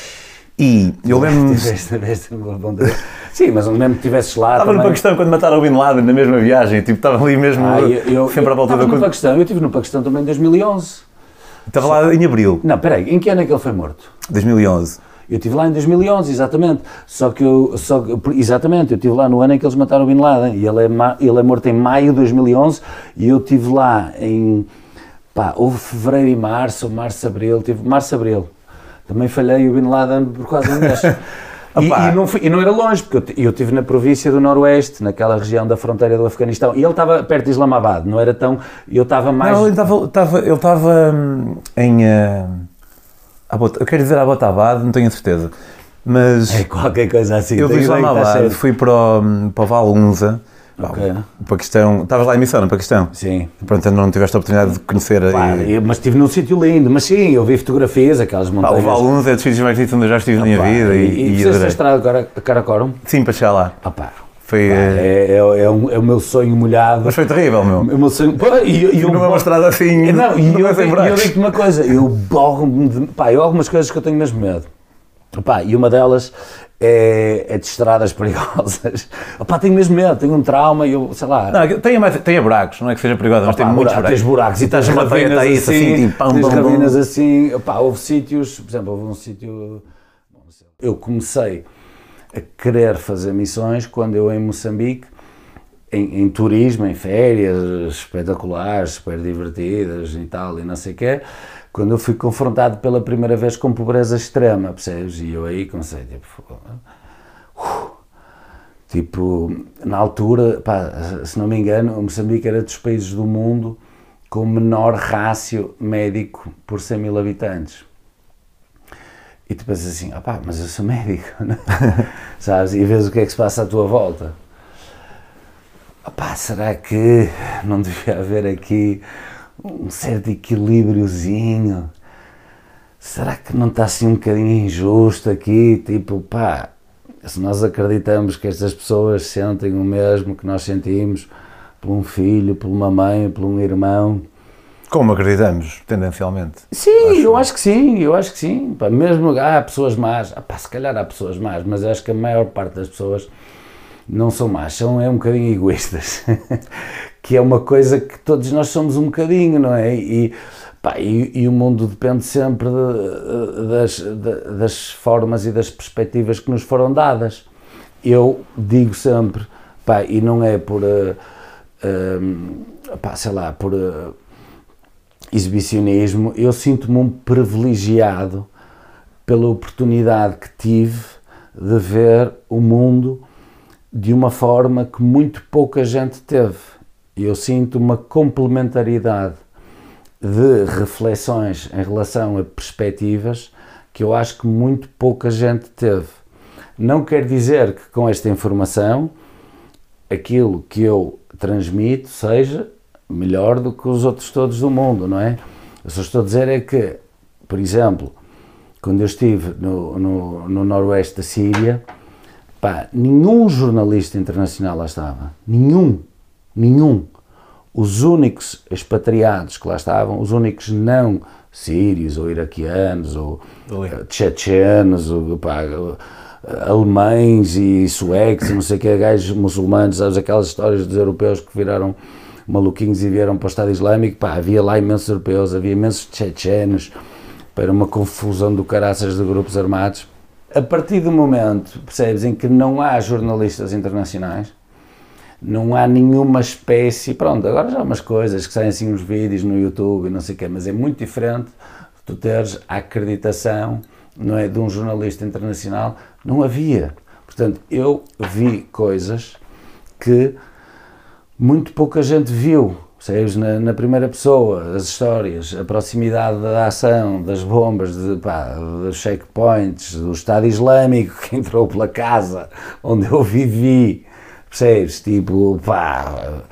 E eu lembro-me... Tiveste, tiveste uma vontade. Sim, mas mesmo que estivesses lá Estava no também... Paquistão quando mataram o Bin Laden na mesma viagem, tipo, estava ali mesmo, Ah, eu, eu, sempre à volta eu da estava no coisa. Paquistão, eu estive no Paquistão também em dois mil e onze. Estava lá em abril Não, peraí, em que ano é que ele foi morto? de dois mil e onze. Eu estive lá em dois mil e onze, exatamente. Só que eu, só que, exatamente, eu estive lá no ano em que eles mataram o Bin Laden. E ele é, ma, ele é morto em maio de dois mil e onze e eu estive lá em, pá, houve fevereiro e março, ou março, abril, tive março, abril. Também falhei o Bin Laden por quase um mês. E, e, não fui, e não era longe, porque eu, t- eu estive na província do Noroeste, naquela região da fronteira do Afeganistão, e ele estava perto de Islamabad, não era tão... Eu estava mais... Não, ele estava, estava, ele estava hum, em... Uh, Abot- eu quero dizer Abbottabad, não tenho a certeza. Mas É qualquer coisa assim. eu de tenho ideia que está Islamabad cheio. fui para o, para o Valunza, Ok. o Paquistão. Estavas lá em missão no Paquistão? Sim. Pronto, ainda não tiveste a oportunidade de conhecer. Claro, e, eu- mas estive num sítio lindo, mas sim, eu vi fotografias, aquelas pá, montanhas. o Valunza é dos sítios mais bonitos onde eu já estive na minha Pá, vida e, e, e, e fizeste a adorei. estrada de Cara- Karakorum? Sim, para chegar lá. Ah, pá, Foi, pá, eh, é, é, é, um- é o meu sonho molhado. mas foi terrível, meu. O meu sonho... Pá, e, e eu Não é uma estrada assim. É, Não, e não eu, é sem digo- buracos. eu digo-te uma coisa, eu borro-me de... Pá, eu há algumas coisas que eu tenho mesmo medo. Pá, e uma delas é, é de estradas perigosas. Pá, tenho mesmo medo, tenho um trauma e eu, sei lá... Não, tem, mais, tem buracos, não é que seja perigoso, mas Pá, tem muitos buraco- buracos. Tens buracos e estás tens numa ravinas está assim, isso assim, tipo, pam, tens pam, pam. ravinas assim, pá, houve sítios, por exemplo, houve um sítio, eu comecei a querer fazer missões quando eu em Moçambique, em, em turismo, em férias espetaculares, super divertidas e tal, e não sei o quê, quando eu fui confrontado pela primeira vez com pobreza extrema, percebes? E eu aí comecei, tipo... Uh, tipo, na altura, pá, se não me engano, o Moçambique era dos países do mundo com menor rácio médico por cem mil habitantes. E tu pensas assim, ah pá, mas eu sou médico, não? Sabes? E vês o que é que se passa à tua volta. Ah pá, será que não devia haver aqui um certo equilíbriozinho? Será que não está assim um bocadinho injusto aqui? Tipo, pá, se nós acreditamos que estas pessoas sentem o mesmo que nós sentimos por um filho, por uma mãe, por um irmão... Como acreditamos, tendencialmente. Sim, Acho- eu acho que sim, eu acho que sim. Pá, mesmo ah, há pessoas más, ah, pá, se calhar há pessoas más, mas eu acho que a maior parte das pessoas não são más, são é um bocadinho egoístas, que é uma coisa que todos nós somos um bocadinho, não é? E, pá, e, e o mundo depende sempre de, das, de, das formas e das perspectivas que nos foram dadas. Eu digo sempre, pá, e não é por, uh, uh, pá, sei lá, por... Uh, exibicionismo, eu sinto-me um privilegiado pela oportunidade que tive de ver o mundo de uma forma que muito pouca gente teve. Eu sinto uma complementaridade de reflexões em relação a perspectivas que eu acho que muito pouca gente teve. Não quer dizer que com esta informação aquilo que eu transmito seja melhor do que os outros todos do mundo, não é? Eu só estou a dizer é que, por exemplo, quando eu estive no, no, no noroeste da Síria, pá, nenhum jornalista internacional lá estava, nenhum, nenhum. Os únicos expatriados que lá estavam, os únicos não sírios ou iraquianos ou uh, chechenos, ou, pá, uh, alemães e suecos e não sei o que, gajos muçulmanos, sabes, aquelas histórias dos europeus que viraram maluquinhos e vieram para o Estado Islâmico, pá, havia lá imensos europeus, havia imensos chechenos, para uma confusão do caraças de grupos armados. A partir do momento, percebes, em que não há jornalistas internacionais, não há nenhuma espécie, pronto, agora já há umas coisas que saem assim uns vídeos no YouTube e não sei o quê, mas é muito diferente de tu teres a acreditação, não é, de um jornalista internacional, não havia. Portanto, eu vi coisas que muito pouca gente viu, percebes, na, na primeira pessoa, as histórias, a proximidade da ação, das bombas, de, pá, dos checkpoints, do Estado Islâmico que entrou pela casa onde eu vivi, percebes, tipo, pá,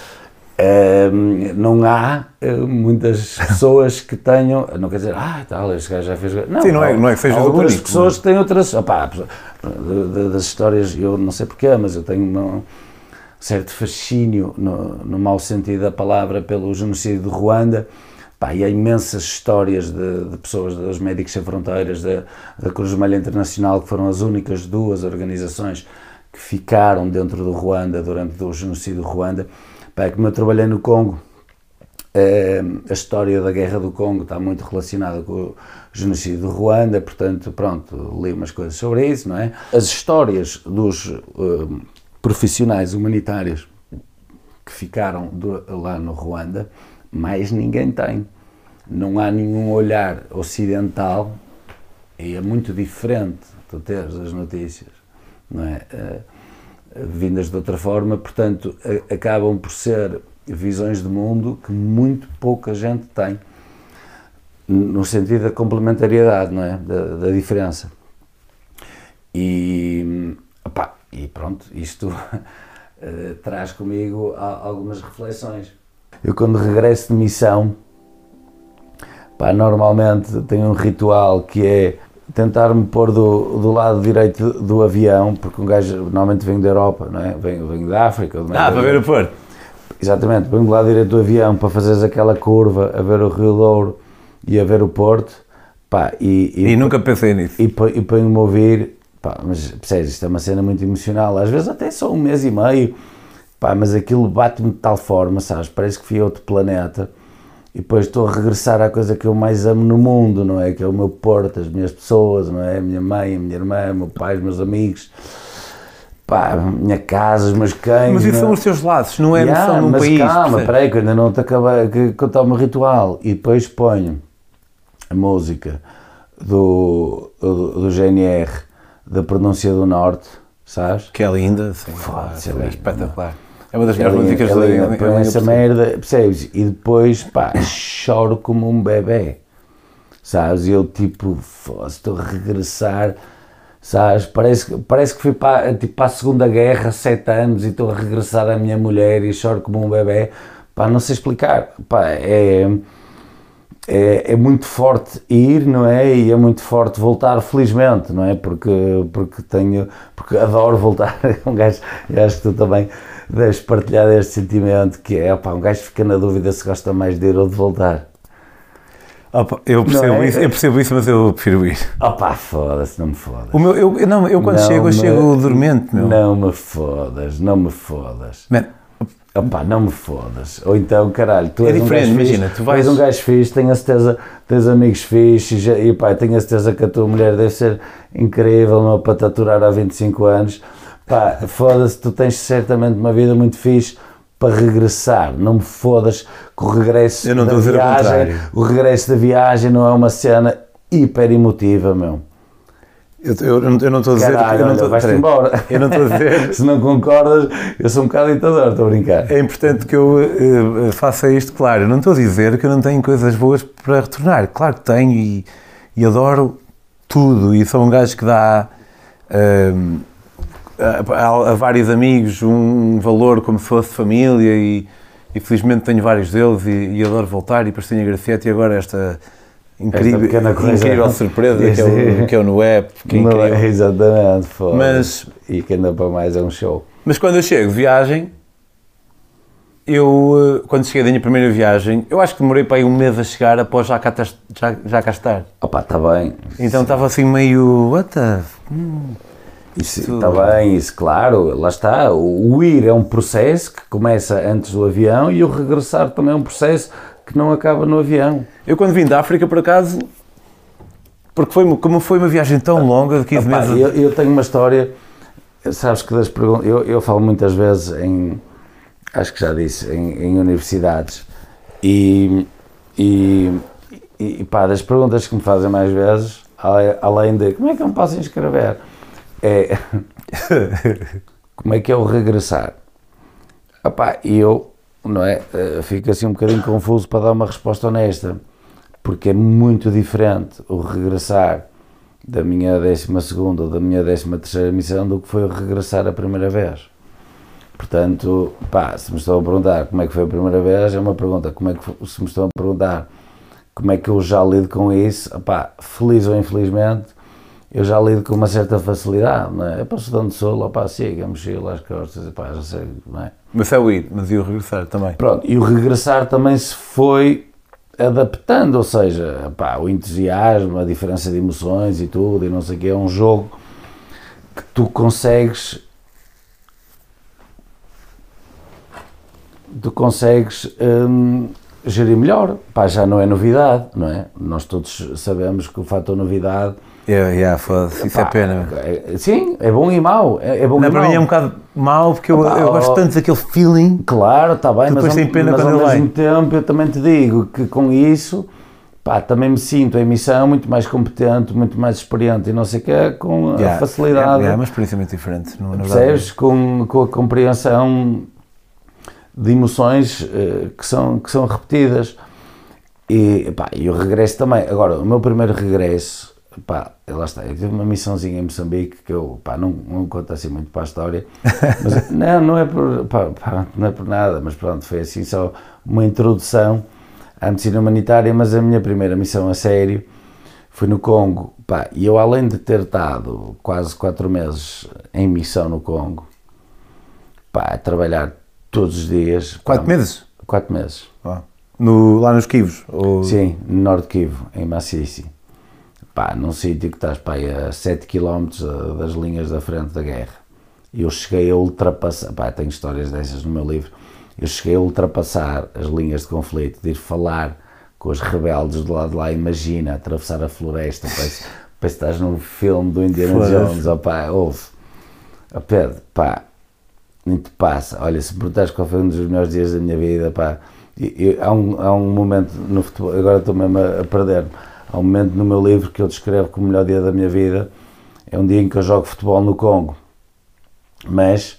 hum, não há hum, muitas pessoas que tenham, não quer dizer, ah, tal, este gajo já fez... Não, Sim, não é, há, não é que seja há do outras único, pessoas que têm outras, opá, de- de- das histórias, eu não sei porquê, mas eu tenho uma... certo fascínio, no, no mau sentido da palavra, pelo genocídio de Ruanda. Pá, e há imensas histórias de, de pessoas dos Médicos Sem Fronteiras, da, da Cruz Vermelha Internacional, que foram as únicas duas organizações que ficaram dentro do Ruanda durante o genocídio de Ruanda. Pá, como eu trabalhei no Congo, eh, a história da Guerra do Congo está muito relacionada com o genocídio de Ruanda, portanto, pronto, li umas coisas sobre isso, não é? As histórias dos eh, profissionais humanitários que ficaram do, lá no Ruanda, mais ninguém tem. Não há nenhum olhar ocidental, e é muito diferente tu teres as notícias, não é? Uh, vindas de outra forma, portanto, a, acabam por ser visões de mundo que muito pouca gente tem, no sentido da complementariedade, não é? Da, da diferença. E, opá, e pronto, isto uh, traz comigo a, algumas reflexões. Eu, quando regresso de missão, pá, normalmente tenho um ritual que é tentar-me pôr do, do lado direito do, do avião, porque um gajo normalmente vem da Europa, não é? Venho, venho da África. Ah, para ver o Porto. Exatamente, venho do lado direito do avião para fazeres aquela curva, a ver o Rio Douro e a ver o Porto. Pá, e, e, e nunca pensei nisso. E, e ponho-me a ouvir, pá, mas percebes, isto é uma cena muito emocional, às vezes até só um mês e meio. Pá, mas aquilo bate-me de tal forma, sabes, parece que fui a outro planeta e depois estou a regressar à coisa que eu mais amo no mundo, não é? Que é o meu Porto, as minhas pessoas, não é? A minha mãe, a minha irmã, o meu pai, os meus amigos, pá, a minha casa, os meus cães. Mas isso não... são os teus lados, não é yeah, noção num mas país. Calma, peraí, que ainda não te acabei de contar o meu ritual. E depois ponho a música do, do, do G N R, da Pronúncia do Norte, sabes? Que é linda, sim, Foda-se, é é espetacular. É uma das É melhores músicas da linda, põe essa merda, percebes? E depois, pá, choro como um bebê, sabes? E eu, tipo, foda-se, estou a regressar, sabes? Parece, parece que fui para, tipo, para a Segunda Guerra, sete anos, e estou a regressar à minha mulher e choro como um bebê. Pá, não sei explicar, pá, é... É, é muito forte ir, não é? E é muito forte voltar, felizmente, não é? Porque, porque tenho, porque adoro voltar. Um gajo, eu acho que tu também deves partilhar este sentimento, que é, opá, um gajo fica na dúvida se gosta mais de ir ou de voltar. Opa, eu percebo é? isso, eu percebo isso, mas eu prefiro ir. Opá, foda-se, não me fodas. O meu, eu, não, eu quando não chego, eu me, chego dormente, meu. Não me fodas, não me fodas. Man, Opá, não me fodas. Ou então, caralho, tu é és diferente, um gajo imagina, fixe, tu vais... és um gajo fixe, tenho a certeza, tens amigos fixes e, e pá, tenho a certeza que a tua mulher deve ser incrível, meu, para te aturar há vinte e cinco anos. Pá, foda-se, tu tens certamente uma vida muito fixe para regressar. Não me fodas que o regresso Eu não da estou a dizer ao viagem, contrário. o regresso da viagem não é uma cena hiper emotiva, meu. Eu, eu, eu não estou a dizer... Caralho, eu não estou, vais-te peraí, embora. Eu não estou a dizer... Se não concordas, eu sou um bocado ditador, estou a brincar. É importante que eu uh, faça isto claro. Eu não estou a dizer que eu não tenho coisas boas para retornar. Claro que tenho e, e adoro tudo. E sou um gajo que dá uh, a, a vários amigos um valor como se fosse família e, e felizmente tenho vários deles e, e adoro voltar e depois tenho a Gracete e agora esta... Incrível, incrível surpresa que é, o, que é o Nuep, que é incrível. É, exatamente, foda. Mas, e que ainda para mais é um show. Mas quando eu chego de viagem, eu, quando cheguei da minha primeira viagem, eu acho que demorei para aí um mês a chegar após já cá, já, já cá estar. Opa, está bem. Então estava assim meio, what the... Hum, isso está bem, isso, claro, lá está. O ir é um processo que começa antes do avião e o regressar também é um processo que não acaba no avião. Eu quando vim da África, por acaso, porque foi, como foi uma viagem tão longa, de quinze Opa, meses... Eu, eu tenho uma história, sabes que das perguntas, eu, eu falo muitas vezes em, acho que já disse, em, em universidades, e, e, e pá, das perguntas que me fazem mais vezes, além de como é que eu me posso inscrever, é como é que é o regressar? Opa, e eu... não é? Fico assim um bocadinho confuso para dar uma resposta honesta, porque é muito diferente o regressar da minha décima segunda ou da minha décima terceira missão do que foi o regressar a primeira vez. Portanto, pá, se me estão a perguntar como é que foi a primeira vez, é uma pergunta. Como é que foi, se me estão a perguntar como é que eu já lido com isso, pá, feliz ou infelizmente, eu já lido com uma certa facilidade, não é? Eu passo de onde sou, lá para a siga, a mochila às costas, e pá, já sei, não é? Mas é o ir, mas e o regressar também? Pronto, e o regressar também se foi adaptando, ou seja, pá, o entusiasmo, a diferença de emoções e tudo, e não sei o que, é um jogo que tu consegues, tu consegues hum, gerir melhor, pá, já não é novidade, não é? Nós todos sabemos que o fator novidade... Yeah, yeah, foda-se, isso pá, é pena. É, sim, é bom e mau, é, é bom Não, e para mau. mim é um bocado mau, porque eu, Epá, eu gosto oh, tanto daquele feeling. Claro, está bem, mas, depois ao, tem pena mas quando ao ele mesmo tempo eu também te digo que com isso, pá, também me sinto em missão muito mais competente, muito mais experiente e não sei o que, com Yeah, a facilidade, é, é uma experiência muito diferente. Não, não percebes? Com, com a compreensão de emoções uh, que, são, que são repetidas. E, pá, e o regresso também. Agora, o meu primeiro regresso, pá, lá está, eu tive uma missãozinha em Moçambique que eu, pá, não, não conto assim muito para a história, mas não, não é por, pá, pá, não é por nada, mas pronto, foi assim só uma introdução à medicina humanitária, mas a minha primeira missão a sério foi no Congo, pá, e eu além de ter estado quase quatro meses em missão no Congo, pá, a trabalhar todos os dias. Quatro pá, meses? Quatro meses. Oh. No, lá nos Quivos? Ou... Sim, no Norte de Kivu, em Massissi. Pá, num sítio que estás pá, a sete quilómetros das linhas da frente da guerra. E eu cheguei a ultrapassar, pá, tenho histórias dessas no meu livro, eu cheguei a ultrapassar as linhas de conflito, de ir falar com os rebeldes do lado de lá, imagina, atravessar a floresta, parece, parece que estás num filme do Indiana Jones, ó pá, ouve, ó Pedro, pá, nem te passa, olha, se me perguntares qual foi um dos melhores dias da minha vida, pá, eu, há, um, há um momento no futebol, agora estou mesmo a, a perder-me, há um momento no meu livro que eu descrevo como o melhor dia da minha vida, é um dia em que eu jogo futebol no Congo, mas,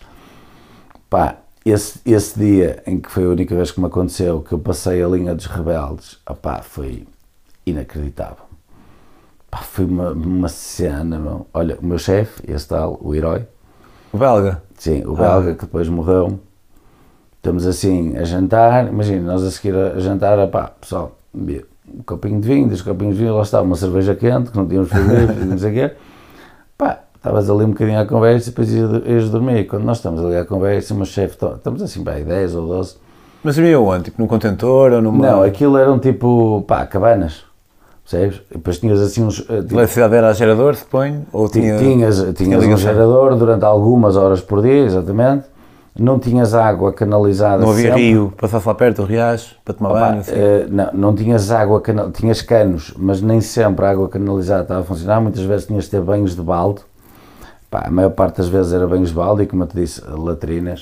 pá, esse, esse dia em que foi a única vez que me aconteceu, que eu passei a linha dos rebeldes, opá, foi inacreditável, pá, foi uma, uma cena, meu. Olha, o meu chefe, esse tal, o herói, O belga? sim, o belga, ah. que depois morreu, estamos assim a jantar, imagina, nós a seguir a jantar, opá, pessoal, um copinho de vinho, dois copinhos de vinho, lá estava uma cerveja quente, que não tínhamos frigorífico, não sei o quê, pá, estavas ali um bocadinho à conversa e depois ias dormir. Quando nós estamos ali à conversa, o meu chefe, estamos assim, pá, dez ou doze. Mas dormia onde? Tipo num contentor ou numa... Não, aquilo eram tipo, pá, cabanas, percebes? E depois tinhas assim uns... A eletricidade era a gerador, suponho? Ou tinha... Tinhas, tinhas um gerador durante algumas horas por dia, exatamente. Não tinhas água canalizada. Não havia sempre. rio, passasse lá perto, o riacho, para tomar Opa, banho? Assim. Uh, não, não tinhas água, canal... tinhas canos, mas nem sempre a água canalizada estava a funcionar. Muitas vezes tinhas de ter banhos de balde. Pá, a maior parte das vezes era banhos de balde e, como eu te disse, latrinas.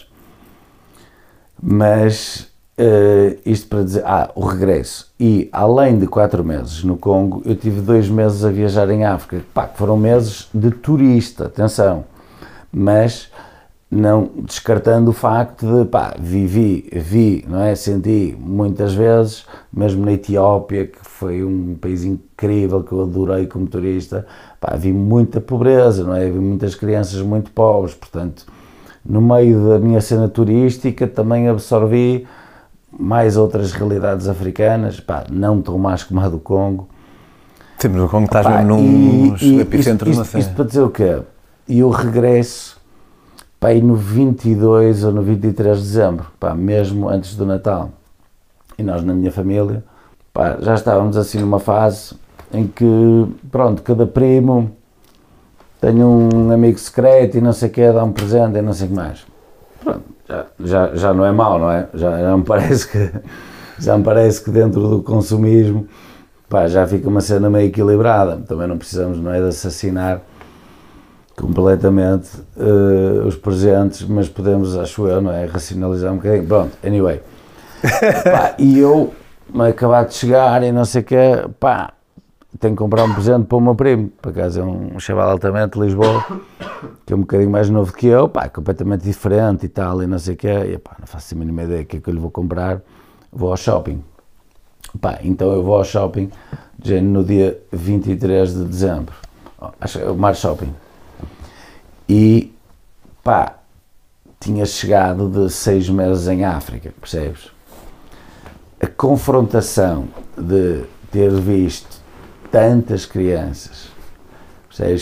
Mas uh, isto para dizer, ah, o regresso. E além de quatro meses no Congo, eu tive dois meses a viajar em África. Pá, que foram meses de turista, atenção. Mas não descartando o facto de, pá, vivi, vi, não é, senti muitas vezes, mesmo na Etiópia, que foi um país incrível, que eu adorei como turista, pá, vi muita pobreza, não é, vi muitas crianças muito pobres, portanto, no meio da minha cena turística também absorvi mais outras realidades africanas, pá, não tão más como a do Congo. Sim, mas o Congo estás mesmo num epicentro de uma cena. Isto para dizer o quê? E eu regresso, pá, aí no vinte e dois ou no vinte e três de dezembro, pá, mesmo antes do Natal. E nós, na minha família, pá, já estávamos assim numa fase em que, pronto, cada primo tem um amigo secreto e não sei o que, dá um presente e não sei o que mais. Pronto, já, já, já não é mau, não é? Já, já, me parece que, já me parece que dentro do consumismo, pá, já fica uma cena meio equilibrada. Também não precisamos, não é, de assassinar completamente uh, os presentes, mas podemos, acho eu, não é, racionalizar um bocadinho. Pronto, anyway. Pá, e eu, me acabado de chegar e não sei o quê, pá, tenho que comprar um presente para o meu primo, por acaso é um chaval altamente de Lisboa, que é um bocadinho mais novo que eu, pá, completamente diferente e tal, e não sei o quê, e pá, não faço a mínima ideia do que é que eu lhe vou comprar, vou ao shopping. Pá, então eu vou ao shopping, no dia vinte e três de dezembro, acho que é o Mar Shopping. E, pá, tinha chegado de seis meses em África, percebes? A confrontação de ter visto tantas crianças, percebes?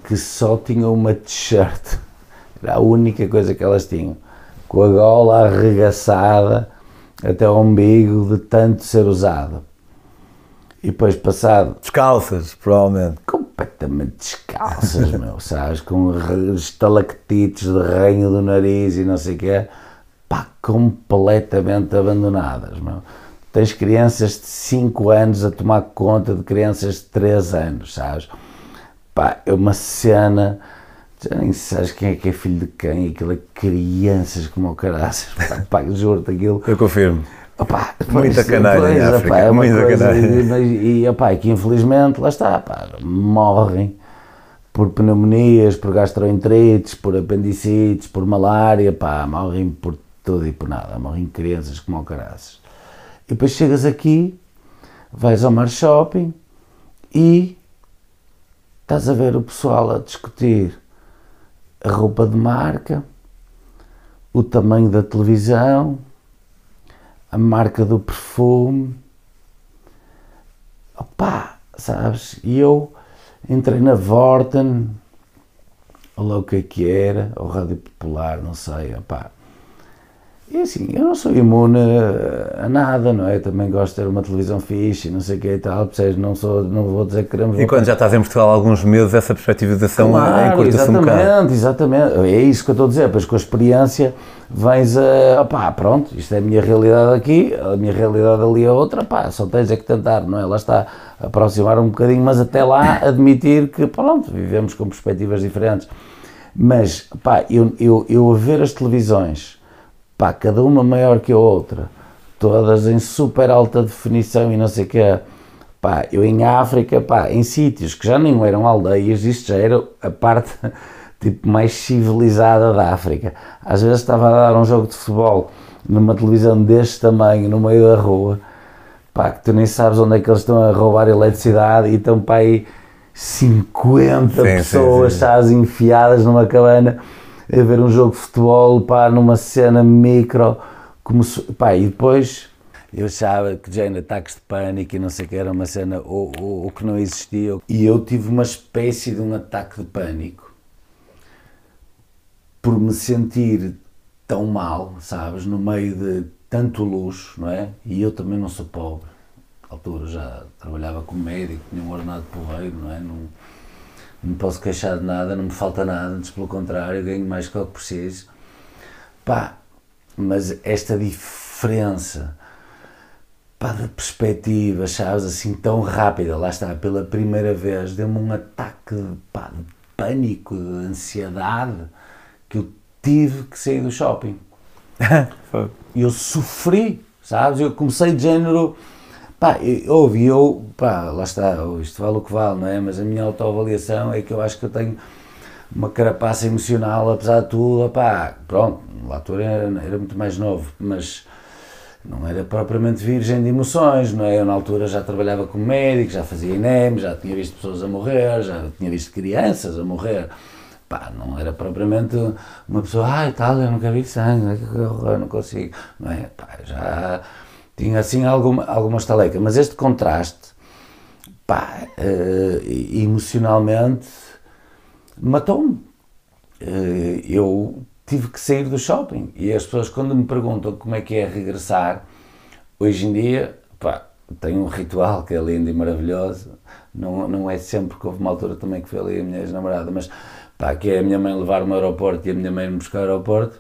que só tinham uma t-shirt, era a única coisa que elas tinham, com a gola arregaçada até ao umbigo de tanto ser usada. E depois passado... Descalças, provavelmente. Completamente descalças, meu, sabes? Com estalactites de ranho do nariz e não sei o quê. Pá, completamente abandonadas, meu. Tens crianças de cinco anos a tomar conta de crianças de três anos, sabes? Pá, é uma cena... Já nem sabes quem é que é filho de quem, aquilo é crianças como o caraças. Pá, pá, juro-te aquilo... Eu confirmo. Opa, muita canalha em África, opa, é uma muita coisa, canalha. E, e opa, que infelizmente, lá está, opa, morrem por pneumonias, por gastroenterites, por apendicites, por malária, pá, morrem por tudo e por nada, morrem crianças como o caraças. E depois chegas aqui, vais ao Mar Shopping e estás a ver o pessoal a discutir a roupa de marca, o tamanho da televisão, a marca do perfume, opá, sabes, e eu entrei na Vorten, ou lá o que é que era, ou Rádio Popular, não sei, opá, e assim, eu não sou imune a nada, não é, também gosto de ter uma televisão fixe, não sei o que e tal, percebes, não sou, não vou dizer que queremos... E quando já estás em Portugal há alguns meses, essa perspectivização claro, encurta-se um bocado. Exatamente, exatamente, é isso que eu estou a dizer, pois com a experiência vens a, opá, pronto, isto é a minha realidade aqui, a minha realidade ali é outra, pá, só tens é que tentar, não é, lá está, aproximar um bocadinho, mas até lá admitir que, pronto, vivemos com perspectivas diferentes, mas, pá, eu, eu, eu a ver as televisões, pá, cada uma maior que a outra, todas em super alta definição e não sei o quê, pá, eu em África, pá, em sítios que já nem eram aldeias, isto já era a parte tipo mais civilizada da África. Às vezes estava a dar um jogo de futebol numa televisão deste tamanho, no meio da rua, pá, que tu nem sabes onde é que eles estão a roubar eletricidade e estão, pá, aí cinquenta sim, pessoas, sim, sim. sabes, enfiadas numa cabana a ver um jogo de futebol, pá, numa cena micro, como se, pá, e depois eu achava que já ainda ataques de pânico e não sei o que, era uma cena ou, ou, ou que não existia, e eu tive uma espécie de um ataque de pânico por me sentir tão mal, sabes, no meio de tanto luxo, não é? E eu também não sou pobre, à altura já trabalhava como médico, tinha um ordenado porreiro, não é? Não, não me posso queixar de nada, não me falta nada, antes pelo contrário, ganho mais que o que preciso. Pá, mas esta diferença, pá, de perspectiva, sabes, assim tão rápida, lá está, pela primeira vez, deu-me um ataque de, pá, de pânico, de ansiedade, que eu tive que sair do shopping. E eu sofri, sabes, eu comecei de género... Pá, ouve, eu, pá, lá está, isto vale o que vale, não é? Mas a minha autoavaliação é que eu acho que eu tenho uma carapaça emocional, apesar de tudo, pá, pronto, na altura era, era muito mais novo, mas não era propriamente virgem de emoções, não é? Eu na altura já trabalhava como médico, já fazia I N E M, já tinha visto pessoas a morrer, já tinha visto crianças a morrer, pá, não era propriamente uma pessoa, ai tal, eu nunca vi sangue, eu não consigo, não é? Pá, já... tinha assim alguma, alguma estaleca, mas este contraste, pá, uh, emocionalmente matou-me. Uh, eu tive que sair do shopping e as pessoas quando me perguntam como é que é regressar, hoje em dia, pá, tenho um ritual que é lindo e maravilhoso, não, não é sempre, que houve uma altura também que foi ali a minha ex-namorada, mas pá, que é a minha mãe levar-me ao aeroporto e a minha mãe me buscar ao aeroporto.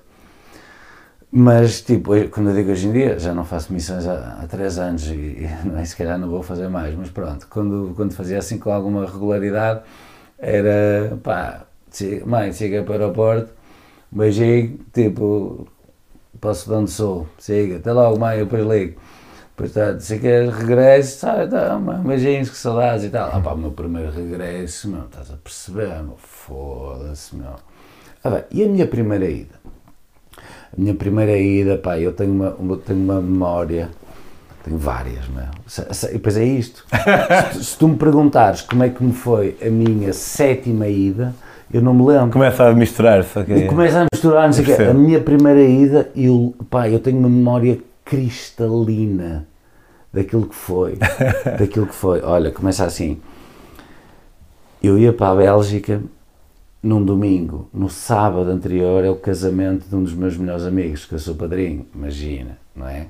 Mas, tipo, quando eu digo hoje em dia, já não faço missões há, há três anos e, e não é, se calhar não vou fazer mais, mas pronto, quando, quando fazia assim com alguma regularidade, era, pá, mãe, siga para o aeroporto, um beijinho, tipo, posso de onde sou, siga, até logo, mãe, eu depois ligo. Depois, tá, se quer regresso, sabe, tá, um beijinhos, que saudades e tal. Ah pá, o meu primeiro regresso, meu, estás a perceber, meu, foda-se, meu. Ah, bem, e a minha primeira ida? A minha primeira ida, pá, eu tenho uma, uma, tenho uma memória, tenho várias, meu. E depois é isto, se, se tu me perguntares como é que me foi a minha sétima ida, eu não me lembro. Começa a misturar-se, ok? E começa a misturar, não sei o quê. A minha primeira ida, eu, pá, eu tenho uma memória cristalina daquilo que foi, daquilo que foi. Olha, começa assim, eu ia para a Bélgica num domingo, no sábado anterior, é o casamento de um dos meus melhores amigos, que eu sou padrinho, imagina, não é?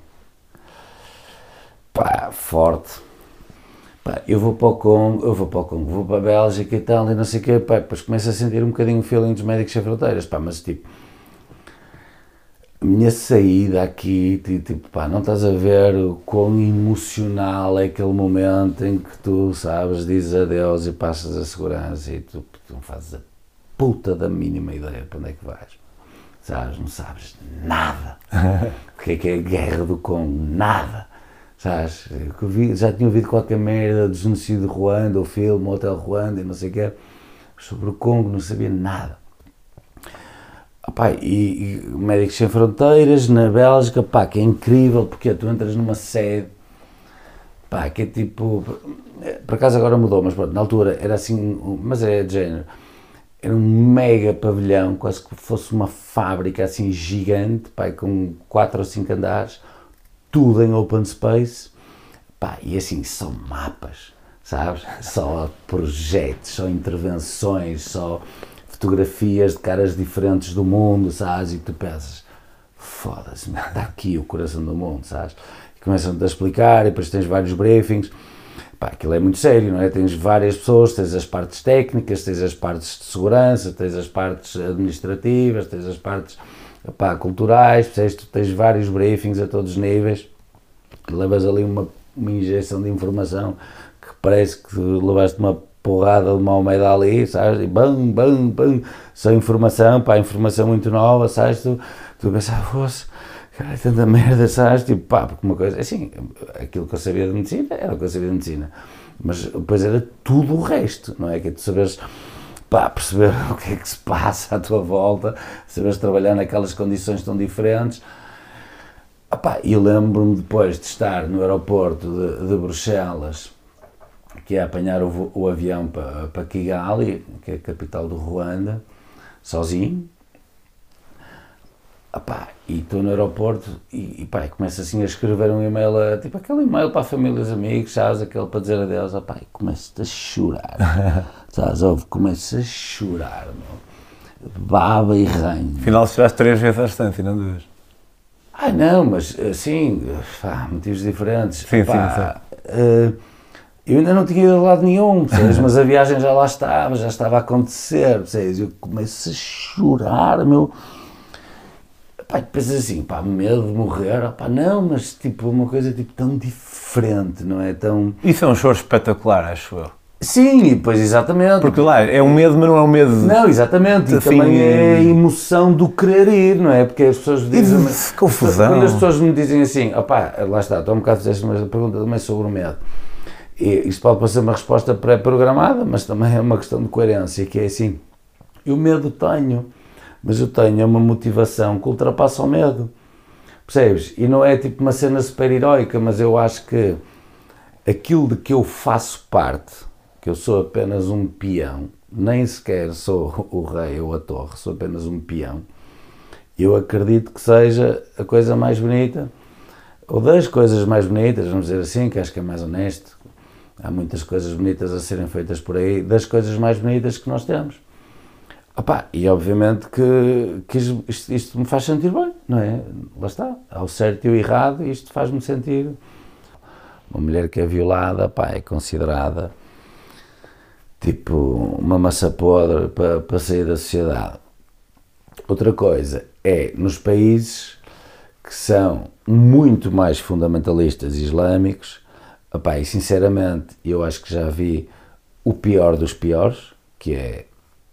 Pá, forte. Pá, eu vou para o Congo, eu vou para o Congo, vou para a Bélgica e tal, e não sei o quê, pá, depois começo a sentir um bocadinho o feeling dos Médicos Sem Fronteiras, pá, mas tipo, a minha saída aqui, tipo, pá, não estás a ver o quão emocional é aquele momento em que tu, sabes, dizes adeus e passas a segurança e tu, tu não fazes a puta da mínima ideia para onde é que vais, sabes, não sabes nada, o que é que é a guerra do Congo, nada, sabes, eu vi, já tinha ouvido qualquer merda do genocídio de Ruanda, o filme, o Hotel Ruanda e não sei o quê, sobre o Congo não sabia nada. Pá, e, e Médicos Sem Fronteiras na Bélgica, pá, que é incrível, porque tu entras numa sede, pá, que é tipo, por acaso agora mudou, mas pronto, na altura era assim, mas é de género, era um mega pavilhão, quase que fosse uma fábrica assim gigante, pá, com quatro ou cinco andares, tudo em open space, pá, e assim, só mapas, sabes, só projetos, só intervenções, só fotografias de caras diferentes do mundo, sabes, e tu pensas, foda-se, está aqui o coração do mundo, sabes, e começam-te a explicar, e depois tens vários briefings, pá, aquilo é muito sério, não é, tens várias pessoas, tens as partes técnicas, tens as partes de segurança, tens as partes administrativas, tens as partes, pá, culturais, percebes, tu tens vários briefings a todos os níveis, levas ali uma, uma injeção de informação que parece que levaste uma porrada de uma Almeida ali, sabes, e bam, bam, bam, só informação, pá, informação muito nova, sabes, tu, tu pensas, fosse, cara, tanta merda, sabes, tipo, pá, porque uma coisa, assim, aquilo que eu sabia de medicina era o que eu sabia de medicina, mas depois era tudo o resto, não é, que é tu saberes, pá, perceber o que é que se passa à tua volta, saberes trabalhar naquelas condições tão diferentes. Ah, pá, eu lembro-me depois de estar no aeroporto de, de Bruxelas, que é apanhar o, o avião para, para Kigali, que é a capital do Ruanda, sozinho. Epá, e estou no aeroporto e, e pá, começo assim a escrever um e-mail, a, tipo aquele e-mail para a família e os amigos, sabes, aquele para dizer adeus, epá, e começo a chorar, sabes, ouve, começo a chorar, meu, baba e ranho. Afinal, choraste três vezes à distância, não duas? Ai não, mas assim, pá, motivos diferentes. Sim, Epá, sim, sim. Uh, eu ainda não tinha ido a lado nenhum, percebes? Mas a viagem já lá estava, já estava a acontecer, percebes? Eu começo a chorar, meu. Pá, pensas assim, pá, medo de morrer, pá, não, mas tipo, uma coisa tipo, tão diferente, não é? Tão... Isso é um choro espetacular, acho eu. Sim, e depois exatamente. Porque lá é um medo, mas não é um medo. Não, exatamente, e assim, também é a emoção do querer ir, não é? Porque as pessoas dizem. Que confusão. Quando as pessoas me dizem assim, opá, lá está, tu há um bocado fizeste uma pergunta também sobre o medo. E isto pode parecer uma resposta pré-programada, mas também é uma questão de coerência, que é assim, eu medo tenho, mas eu tenho uma motivação que ultrapassa o medo, percebes? E não é tipo uma cena super-heroica, mas eu acho que aquilo de que eu faço parte, que eu sou apenas um peão, nem sequer sou o rei ou a torre, sou apenas um peão, eu acredito que seja a coisa mais bonita, ou das coisas mais bonitas, vamos dizer assim, que acho que é mais honesto. Há muitas coisas bonitas a serem feitas por aí, das coisas mais bonitas que nós temos. Opa, e obviamente que, que isto, isto me faz sentir bem, não é? Lá está, ao certo e ao errado, isto faz-me sentir. Uma mulher que é violada, pá, é considerada tipo uma massa podre para, para sair da sociedade. Outra coisa é, nos países que são muito mais fundamentalistas islâmicos, epá, e sinceramente eu acho que já vi o pior dos piores, que é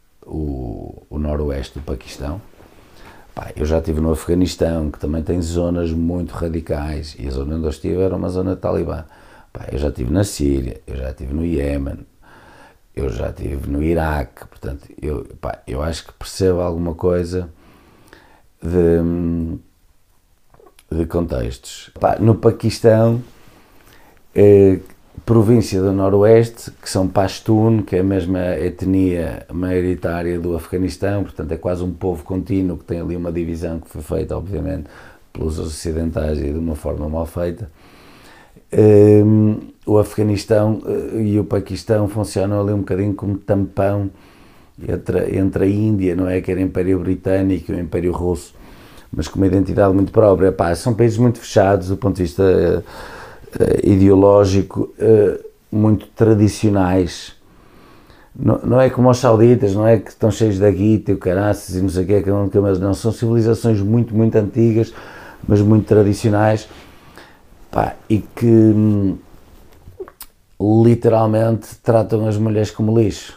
o, o noroeste do Paquistão. Epá, eu já estive no Afeganistão, que também tem zonas muito radicais, e a zona onde eu estive era uma zona de Talibã. Epá, eu já estive na Síria, eu já estive no Iémen, eu já estive no Iraque, portanto, eu, epá, eu acho que percebo alguma coisa de, de contextos. Epá, no Paquistão, eh, província do Noroeste, que são Pashtun, que é a mesma etnia maioritária do Afeganistão, portanto é quase um povo contínuo, que tem ali uma divisão que foi feita, obviamente, pelos ocidentais e de uma forma mal feita. Um, o Afeganistão uh, e o Paquistão funcionam ali um bocadinho como tampão entre, entre a Índia, não é? Que era o Império Britânico e o Império Russo, mas com uma identidade muito própria. Pá, são países muito fechados do ponto de vista uh, uh, ideológico, uh, muito tradicionais. Não, não é como os sauditas, não é que estão cheios da guita e o caraças e não sei o que é, mas não, são civilizações muito, muito antigas, mas muito tradicionais, pá, e que hum, literalmente tratam as mulheres como lixo.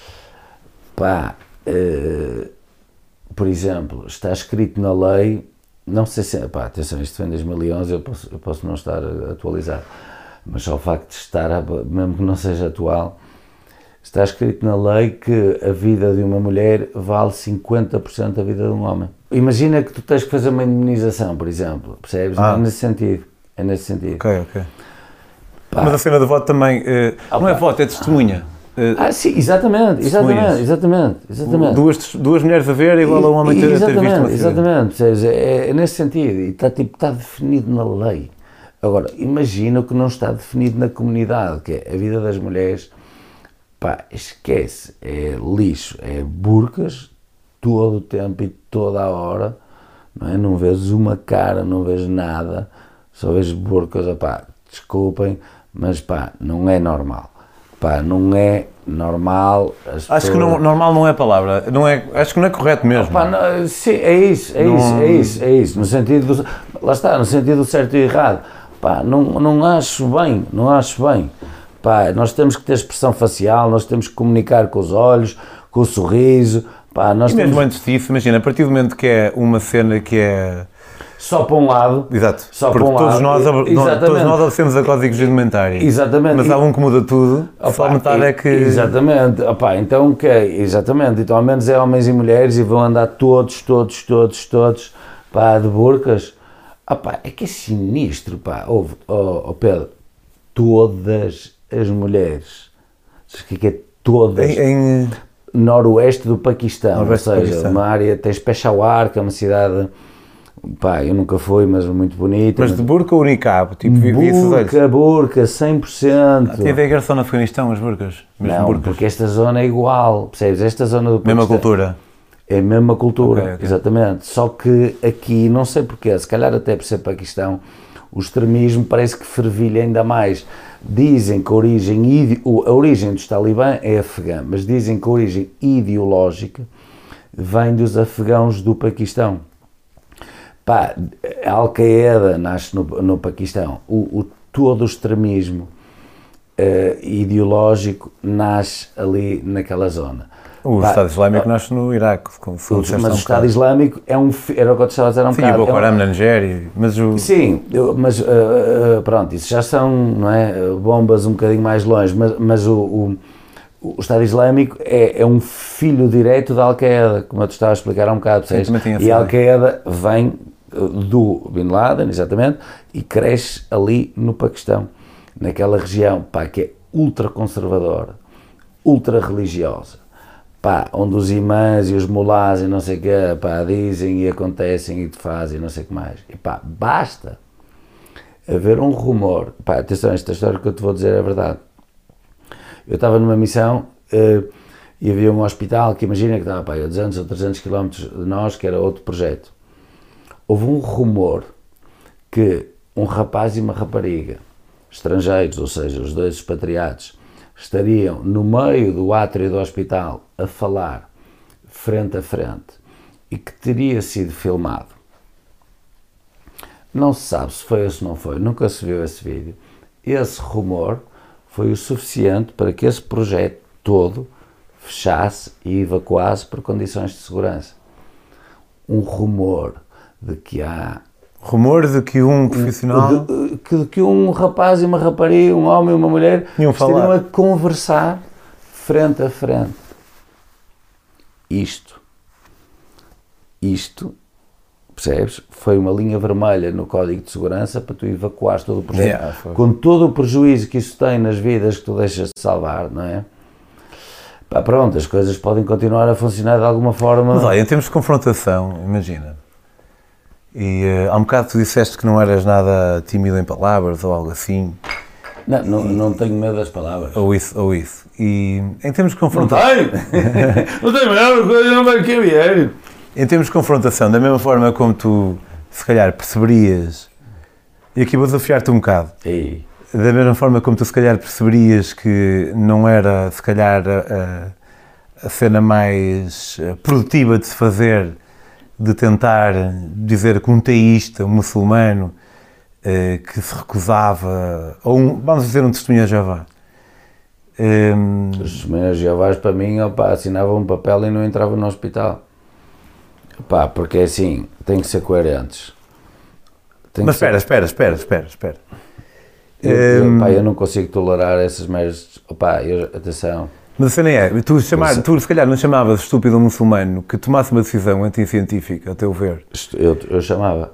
Pá, uh, por exemplo, está escrito na lei, não sei se, pá, atenção, isto foi em dois mil e onze, eu posso, eu posso não estar atualizado, mas só o facto de estar, mesmo que não seja atual, está escrito na lei que a vida de uma mulher vale cinquenta por cento da vida de um homem. Imagina que tu tens que fazer uma indemnização, por exemplo, percebes? Ah. É nesse sentido, é nesse sentido. Ok, ok. Pá. Mas a cena do voto também, uh, não é voto, é testemunha. Uh, ah, sim, exatamente, exatamente, exatamente, exatamente. Duas, duas mulheres a ver é igual a um homem ter, ter visto uma Exatamente, exatamente, é, é nesse sentido, e está, tipo, está definido na lei. Agora, imagina o que não está definido na comunidade, que é a vida das mulheres. Pá, esquece, é lixo, é burcas todo o tempo e toda a hora, não é? Não vês uma cara, não vês nada, só vês burcas, pá, desculpem, mas pá, não é normal, pá, não é normal. As acho pessoas... que não, normal não é a palavra, não é, acho que não é correto mesmo. Oh, pá, não, sim, é isso, é não... isso, é isso, é isso, no sentido do, lá está, no sentido do certo e errado, pá, não, não acho bem, não acho bem. Pá, nós temos que ter expressão facial, nós temos que comunicar com os olhos, com o sorriso. Pá, nós e mesmo temos... antes disso, imagina, a partir do momento que é uma cena que é... Só para um lado. Exato, só porque para um todos, lado. Nós, todos nós obedecemos a códigos indumentários. Exatamente. Mas há um que muda tudo, opa, só metade é que... Exatamente, opa, então o que é? Exatamente, então ao menos é homens e mulheres e vão andar todos, todos, todos, todos, pá, de burcas. Opa, é que é sinistro, pá, ouve, oh, oh Pedro, todas... as mulheres, o que é todas, em, em noroeste do Paquistão, noroeste ou seja, Paquistão. Uma área, tens Peshawar, que é uma cidade, pá, eu nunca fui, mas muito bonita. Mas de burca ou niqab? Tipo, burca, burca, cem por cento. Ah, tem a ver que só no Afeganistão as burcas? Mesmo não, burcas. porque esta zona é igual, percebes? Esta zona do Paquistão. Mesma cultura? É a mesma cultura, okay, okay. Exatamente. Só que aqui, não sei porquê, se calhar até por ser Paquistão, o extremismo parece que fervilha ainda mais. Dizem que a origem, a origem dos talibã é afegã, mas dizem que a origem ideológica vem dos afegãos do Paquistão. Pá, a Al-Qaeda nasce no, no Paquistão, o, o, todo o extremismo uh, ideológico nasce ali naquela zona. O Pá, Estado Islâmico uh, nasce no Iraque. Como mas um o Estado Islâmico é um... Era o que eu estava a dizer há um sim, bocado. Sim, o Boko Haram é um, na Nigéria, mas o... Sim, eu, mas uh, uh, pronto, isso já são, não é, bombas um bocadinho mais longe, mas, mas o, o, o Estado Islâmico é, é um filho direto da Al-Qaeda, como eu te estava a explicar há um bocado. Sim, e a Al-Qaeda vem do Bin Laden, exatamente, e cresce ali no Paquistão, naquela região, pá, que é ultra conservadora, ultra religiosa. Pá, onde os imãs e os mulás e não sei o quê, pá, dizem e acontecem e te fazem e não sei o que mais. E pá, basta haver um rumor. Pá, atenção, esta história que eu te vou dizer é verdade. Eu estava numa missão uh, e havia um hospital que imagina que estava pá, a duzentos ou trezentos quilómetros de nós, que era outro projeto. Houve um rumor que um rapaz e uma rapariga, estrangeiros, ou seja, os dois expatriados, estariam no meio do átrio do hospital a falar frente a frente e que teria sido filmado. Não se sabe se foi ou se não foi, nunca se viu esse vídeo. Esse rumor foi o suficiente para que esse projeto todo fechasse e evacuasse por condições de segurança. Um rumor de que há... Rumor de que um profissional... De, que, que um rapaz e uma rapariga, um homem e uma mulher, estariam a conversar frente a frente. Isto, isto, percebes? Foi uma linha vermelha no Código de Segurança para tu evacuares todo o projeto. Yeah, com todo o prejuízo que isso tem nas vidas que tu deixas de salvar, não é? Pá, pronto, as coisas podem continuar a funcionar de alguma forma. Mas olha, em termos de confrontação, imagina... E uh, há um bocado tu disseste que não eras nada tímido em palavras ou algo assim. Não, não, não tenho medo das palavras. Ou isso, ou isso. E em termos de Não confrontação... tenho! Não tenho medo, não vai que vier. Em termos de confrontação, da mesma forma como tu, se calhar, perceberias... E aqui vou desafiar-te um bocado. Ei. Da mesma forma como tu, se calhar, perceberias que não era, se calhar, a, a cena mais produtiva de se fazer, de tentar dizer que um teísta, um muçulmano, eh, que se recusava, ou um, vamos dizer um testemunho a Jeová. Um, Os testemunhas de Jeová, para mim, opa, assinavam um papel e não entravam no hospital. Opa, porque é assim, tem que ser coerentes. Tem mas que espera, ser... espera, espera, espera, espera. Eu, eu, Um, opa, eu não consigo tolerar essas merdas. Opa, eu, atenção. Mas a cena é, tu, chamar, Isso. tu se calhar não chamavas estúpido um muçulmano que tomasse uma decisão anticientífica, a teu ver. Eu, eu chamava.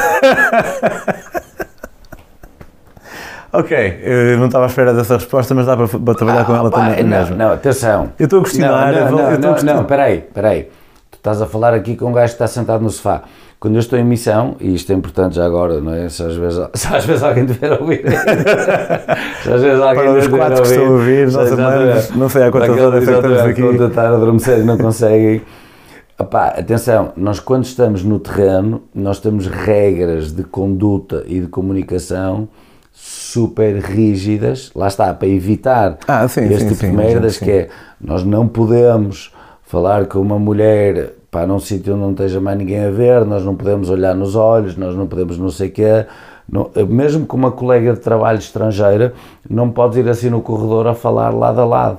Ok, eu não estava à espera dessa resposta, mas dá para, para trabalhar Ah, com ela opa, também não, mesmo. não, atenção. Eu estou a questionar... Não, eu não, vou- não, eu estou a não, questionar- não, peraí, peraí. Tu estás a falar aqui com um gajo que está sentado no sofá. Quando eu estou em missão, e isto é importante já agora, não é? Se às vezes, se às vezes alguém tiver a ouvir. Se às vezes alguém Para os tiver quatro que estão a ouvir, se- nós exatamente. amamos, não sei há quantas Aquele- horas é que estamos exatamente, aqui. quando estar a adormecer e não conseguem. Epá, atenção, nós quando estamos no terreno, nós temos regras de conduta e de comunicação super rígidas, lá está, para evitar Ah, sim, este sim, tipo sim, de merdas, sim. que é, nós não podemos falar com uma mulher para num sítio onde não esteja mais ninguém a ver, nós não podemos olhar nos olhos, nós não podemos não sei o quê, não, mesmo com uma colega de trabalho estrangeira, não podes ir assim no corredor a falar lado a lado.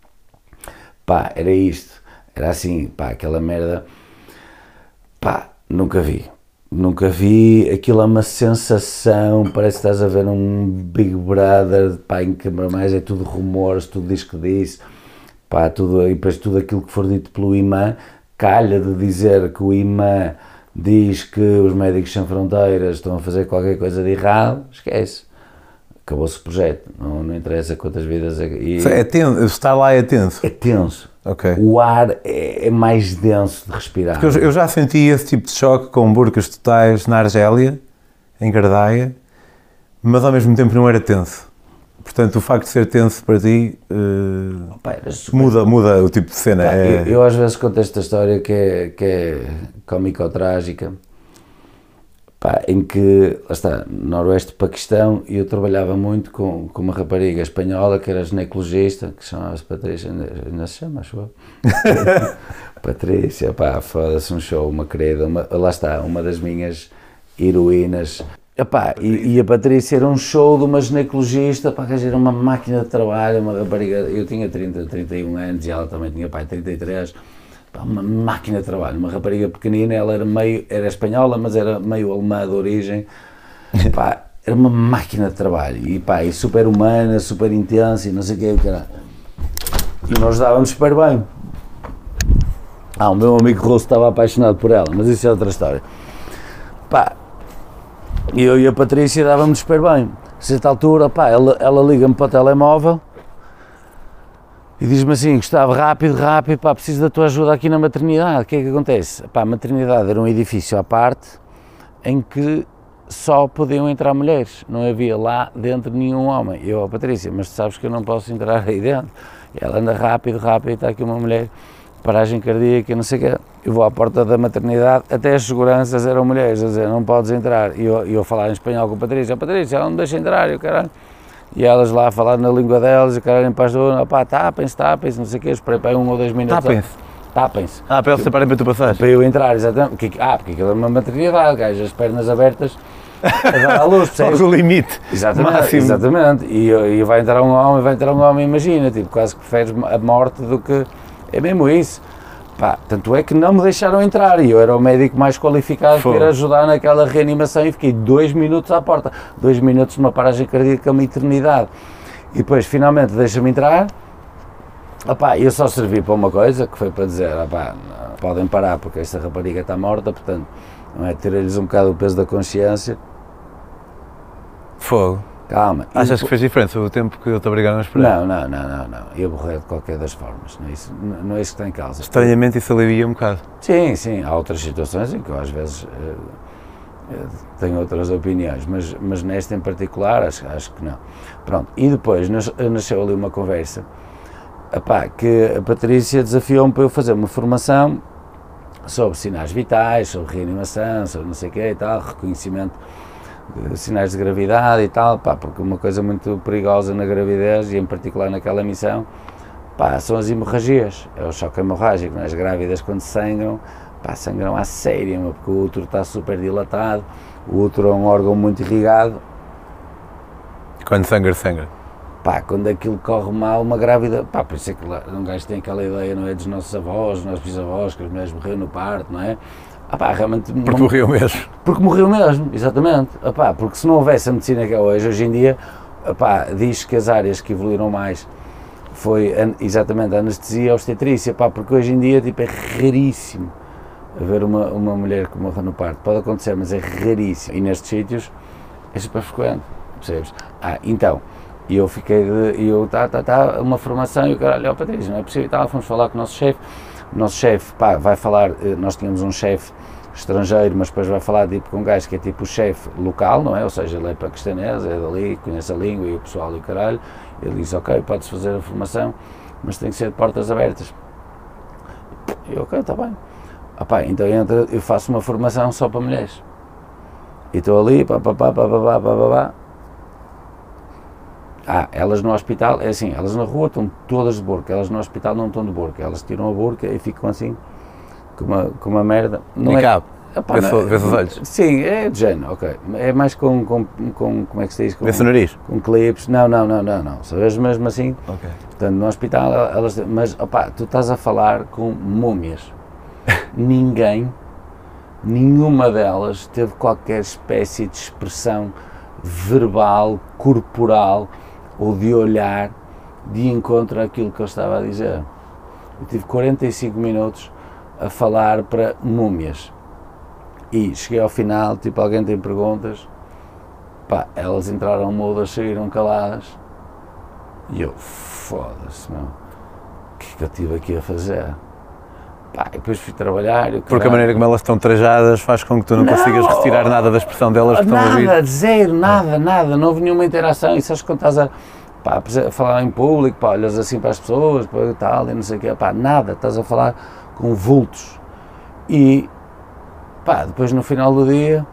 Pá, era isto, era assim, pá, aquela merda, pá, nunca vi. Nunca vi, aquilo é uma sensação, parece que estás a ver um Big Brother, pá, em que mais é tudo rumores, tudo diz que disse, pá, tudo, e depois tudo aquilo que for dito pelo imã, calha de dizer que o imã diz que os Médicos Sem Fronteiras estão a fazer qualquer coisa de errado, esquece, acabou-se o projeto, não, não interessa quantas vidas é, e, É tenso, estar lá é tenso. é tenso, Ok. o ar é, é mais denso de respirar. Porque eu, eu já senti esse tipo de choque com burcas totais na Argélia, em Gardaia, mas ao mesmo tempo não era tenso. Portanto, o facto de ser tenso para ti eh, Pá, era super- muda, muda o tipo de cena. Pá, é... eu, eu às vezes conto esta história que é, que é cómico-trágica, pá, em que, lá está, noroeste do Paquistão, e eu trabalhava muito com, com uma rapariga espanhola que era ginecologista, que chamava-se Patrícia, ainda, ainda se chama, acho eu. Patrícia, pá, foda-se, um show, uma querida, uma, lá está, uma das minhas heroínas. Epá, e, e a Patrícia era um show de uma ginecologista, pá, que era uma máquina de trabalho, uma rapariga, eu tinha trinta, trinta e um anos e ela também tinha, pá, trinta e três, pá, uma máquina de trabalho, uma rapariga pequenina, ela era meio, era espanhola, mas era meio alemã de origem, pá, era uma máquina de trabalho, e pá, e super humana, super intensa, e não sei o que, caralho. E nós dávamos super bem. Ah, o meu amigo Rosso estava apaixonado por ela, mas isso é outra história. Pá, e eu e a Patrícia dávamos super bem. A certa altura, pá, ela, ela liga-me para o telemóvel e diz-me assim, Gustavo, rápido, rápido, pá, preciso da tua ajuda aqui na maternidade. O que é que acontece? Pá, a maternidade era um edifício à parte em que só podiam entrar mulheres, não havia lá dentro nenhum homem. E eu, a Patrícia, mas tu sabes que eu não posso entrar aí dentro. E ela anda rápido, rápido, está aqui uma mulher, paragem cardíaca, não sei o quê. Eu vou à porta da maternidade, até as seguranças eram mulheres, a dizer, não podes entrar. E eu, eu a falar em espanhol com a Patrícia, a Patrícia, ela não me deixa entrar, eu caralho. E elas lá a falar na língua delas, e caralho, em paz do opá, tapem-se, tapem-se, não sei o quê, esperei para aí um ou dois minutos. Tapem-se? Tapem-se. Ah, para eles separem para tu passares. Para eu entrar, exatamente. Porque, ah, porque aquilo é uma maternidade, gajo, as pernas abertas a dar à luz, Só percebes? o limite. Exatamente, máximo. exatamente. E, e vai entrar um homem, vai entrar um homem, imagina, tipo, quase que preferes a morte do que... É mesmo isso. Pá, tanto é que não me deixaram entrar e eu era o médico mais qualificado para ir ajudar naquela reanimação e fiquei dois minutos à porta. Dois minutos numa paragem cardíaca, uma eternidade. E depois, finalmente, deixa-me entrar. Opá, eu só servi para uma coisa, que foi para dizer, opá, não, podem parar porque esta rapariga está morta, portanto, não é, tirar-lhes um bocado o peso da consciência. Fogo. Calma. Achas E que fez diferença o tempo que te obrigaram a esperar? Não, não, não, não, não. Ia morrer de qualquer das formas, não é isso, não, não é isso que está em causa. Estranhamente isso alivia um bocado. Sim, sim, há outras situações em que eu às vezes, tenho outras opiniões, mas, mas nesta em particular acho, acho que não. Pronto, e depois nas, nasceu ali uma conversa, epá, que a Patrícia desafiou-me para eu fazer uma formação sobre sinais vitais, sobre reanimação, sobre não sei o quê e tal, reconhecimento de sinais de gravidade e tal, pá, porque uma coisa muito perigosa na gravidez e em particular naquela missão, pá, são as hemorragias, é o choque hemorrágico, as grávidas quando sangram, pá, sangram à séria, porque o útero está super dilatado, o útero é um órgão muito irrigado. Quando sangra, sangra. Pá, quando aquilo corre mal, uma grávida, pá, por isso é que um gajo tem aquela ideia, não é, dos nossos avós, dos nossos bisavós, que as mulheres morreram no parto, não é? Ah, pá, realmente... Porque não, morreu mesmo. Porque morreu mesmo, exatamente. Ah, pá, porque se não houvesse a medicina que é hoje, hoje em dia, ah, pá, diz que as áreas que evoluíram mais foi exatamente a anestesia e a obstetrícia, pá, porque hoje em dia, tipo, é raríssimo haver uma, uma mulher que morra no parto. Pode acontecer, mas é raríssimo. E nestes sítios é super frequente, percebes? Ah, então... E eu fiquei, e eu, tá, tá, tá, uma formação, e o caralho, ó Patrícia, não é possível e tal, fomos falar com o nosso chefe, o nosso chefe, pá, vai falar, nós tínhamos um chefe estrangeiro, mas depois vai falar tipo com um gajo que é tipo o chefe local, não é? Ou seja, ele é paquistanês, é dali, conhece a língua e o pessoal e o caralho, ele diz, ok, podes fazer a formação, mas tem que ser de portas abertas. E eu, ok, está bem. Ah, pá, então entra, eu faço uma formação só para mulheres. E estou ali, pá, pá, pá, pá, pá, pá, pá, pá. Ah, elas no hospital, é assim, elas na rua estão todas de burca, elas no hospital não estão de burca, elas tiram a burca e ficam assim, com uma, com uma merda. Não e é, cabe, epá, vê-se não, os olhos. Sim, é de género, ok, é mais com, com, com como é que se diz? Com, vê-se o nariz? Com clipes, não, não, não, não, não, sabes mesmo assim, ok. Portanto, no hospital, elas, mas, opá, tu estás a falar com múmias, ninguém, nenhuma delas teve qualquer espécie de expressão verbal, corporal, ou de olhar de encontro àquilo que eu estava a dizer. Eu tive quarenta e cinco minutos a falar para múmias e cheguei ao final, tipo, alguém tem perguntas, pá, elas entraram mudas, saíram caladas e eu, foda-se, meu, o que é que eu estive aqui a fazer? Pá, e depois fui trabalhar. Porque caralho, a maneira como elas estão trajadas faz com que tu não, não consigas retirar nada da expressão delas que nada, estão a ouvir. Nada, zero, nada, é. nada, não houve nenhuma interação. E sabes quando estás a, pá, a falar em público, pá, olhas assim para as pessoas, pá, e tal, e não sei o quê, pá, nada, estás a falar com vultos. E, pá, depois no final do dia...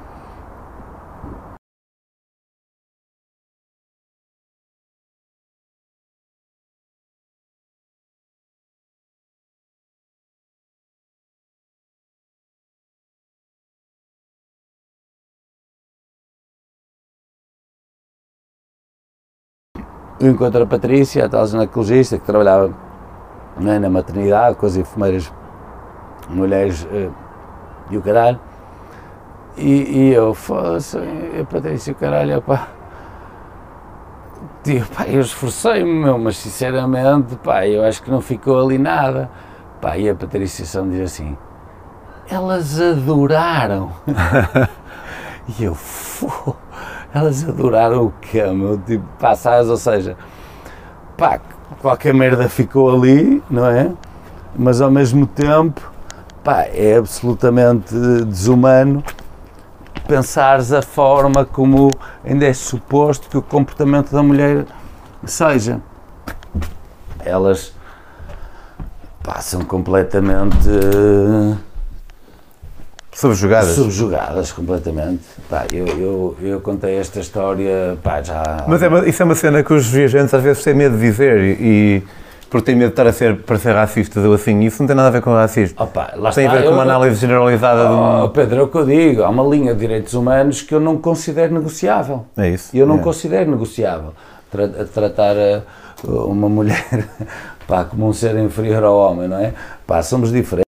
Eu encontro a Patrícia, a tal ginecologista que trabalhava, não é, na maternidade com as enfermeiras, mulheres uh, e o caralho, e, e eu, foda-se, a Patrícia, o caralho, pá, digo, pá, eu esforcei-me, meu, mas sinceramente, pá, eu acho que não ficou ali nada, pá, e a Patrícia só me diz assim, elas adoraram, e eu, foda. Elas adoraram o quê, meu, tipo, pá, sabes, ou seja, pá, qualquer merda ficou ali, não é? Mas ao mesmo tempo, pá, é absolutamente desumano pensares a forma como ainda é suposto que o comportamento da mulher seja. Elas, pá, são completamente... Subjugadas. Subjugadas completamente. Pá, eu, eu, eu contei esta história, pá, já... Mas é uma, isso é uma cena que os viajantes às vezes têm medo de dizer e, e porque têm medo de estar a ser, para ser racistas ou assim, isso não tem nada a ver com racismo. Opa, lá tem está, a ver com uma eu, análise generalizada oh, de um... Pedro, é o que eu digo, há uma linha de direitos humanos que eu não considero negociável. É isso. E eu não é. considero negociável tra tratar a, uma mulher, pá, como um ser inferior ao homem, não é? Pá, somos diferentes.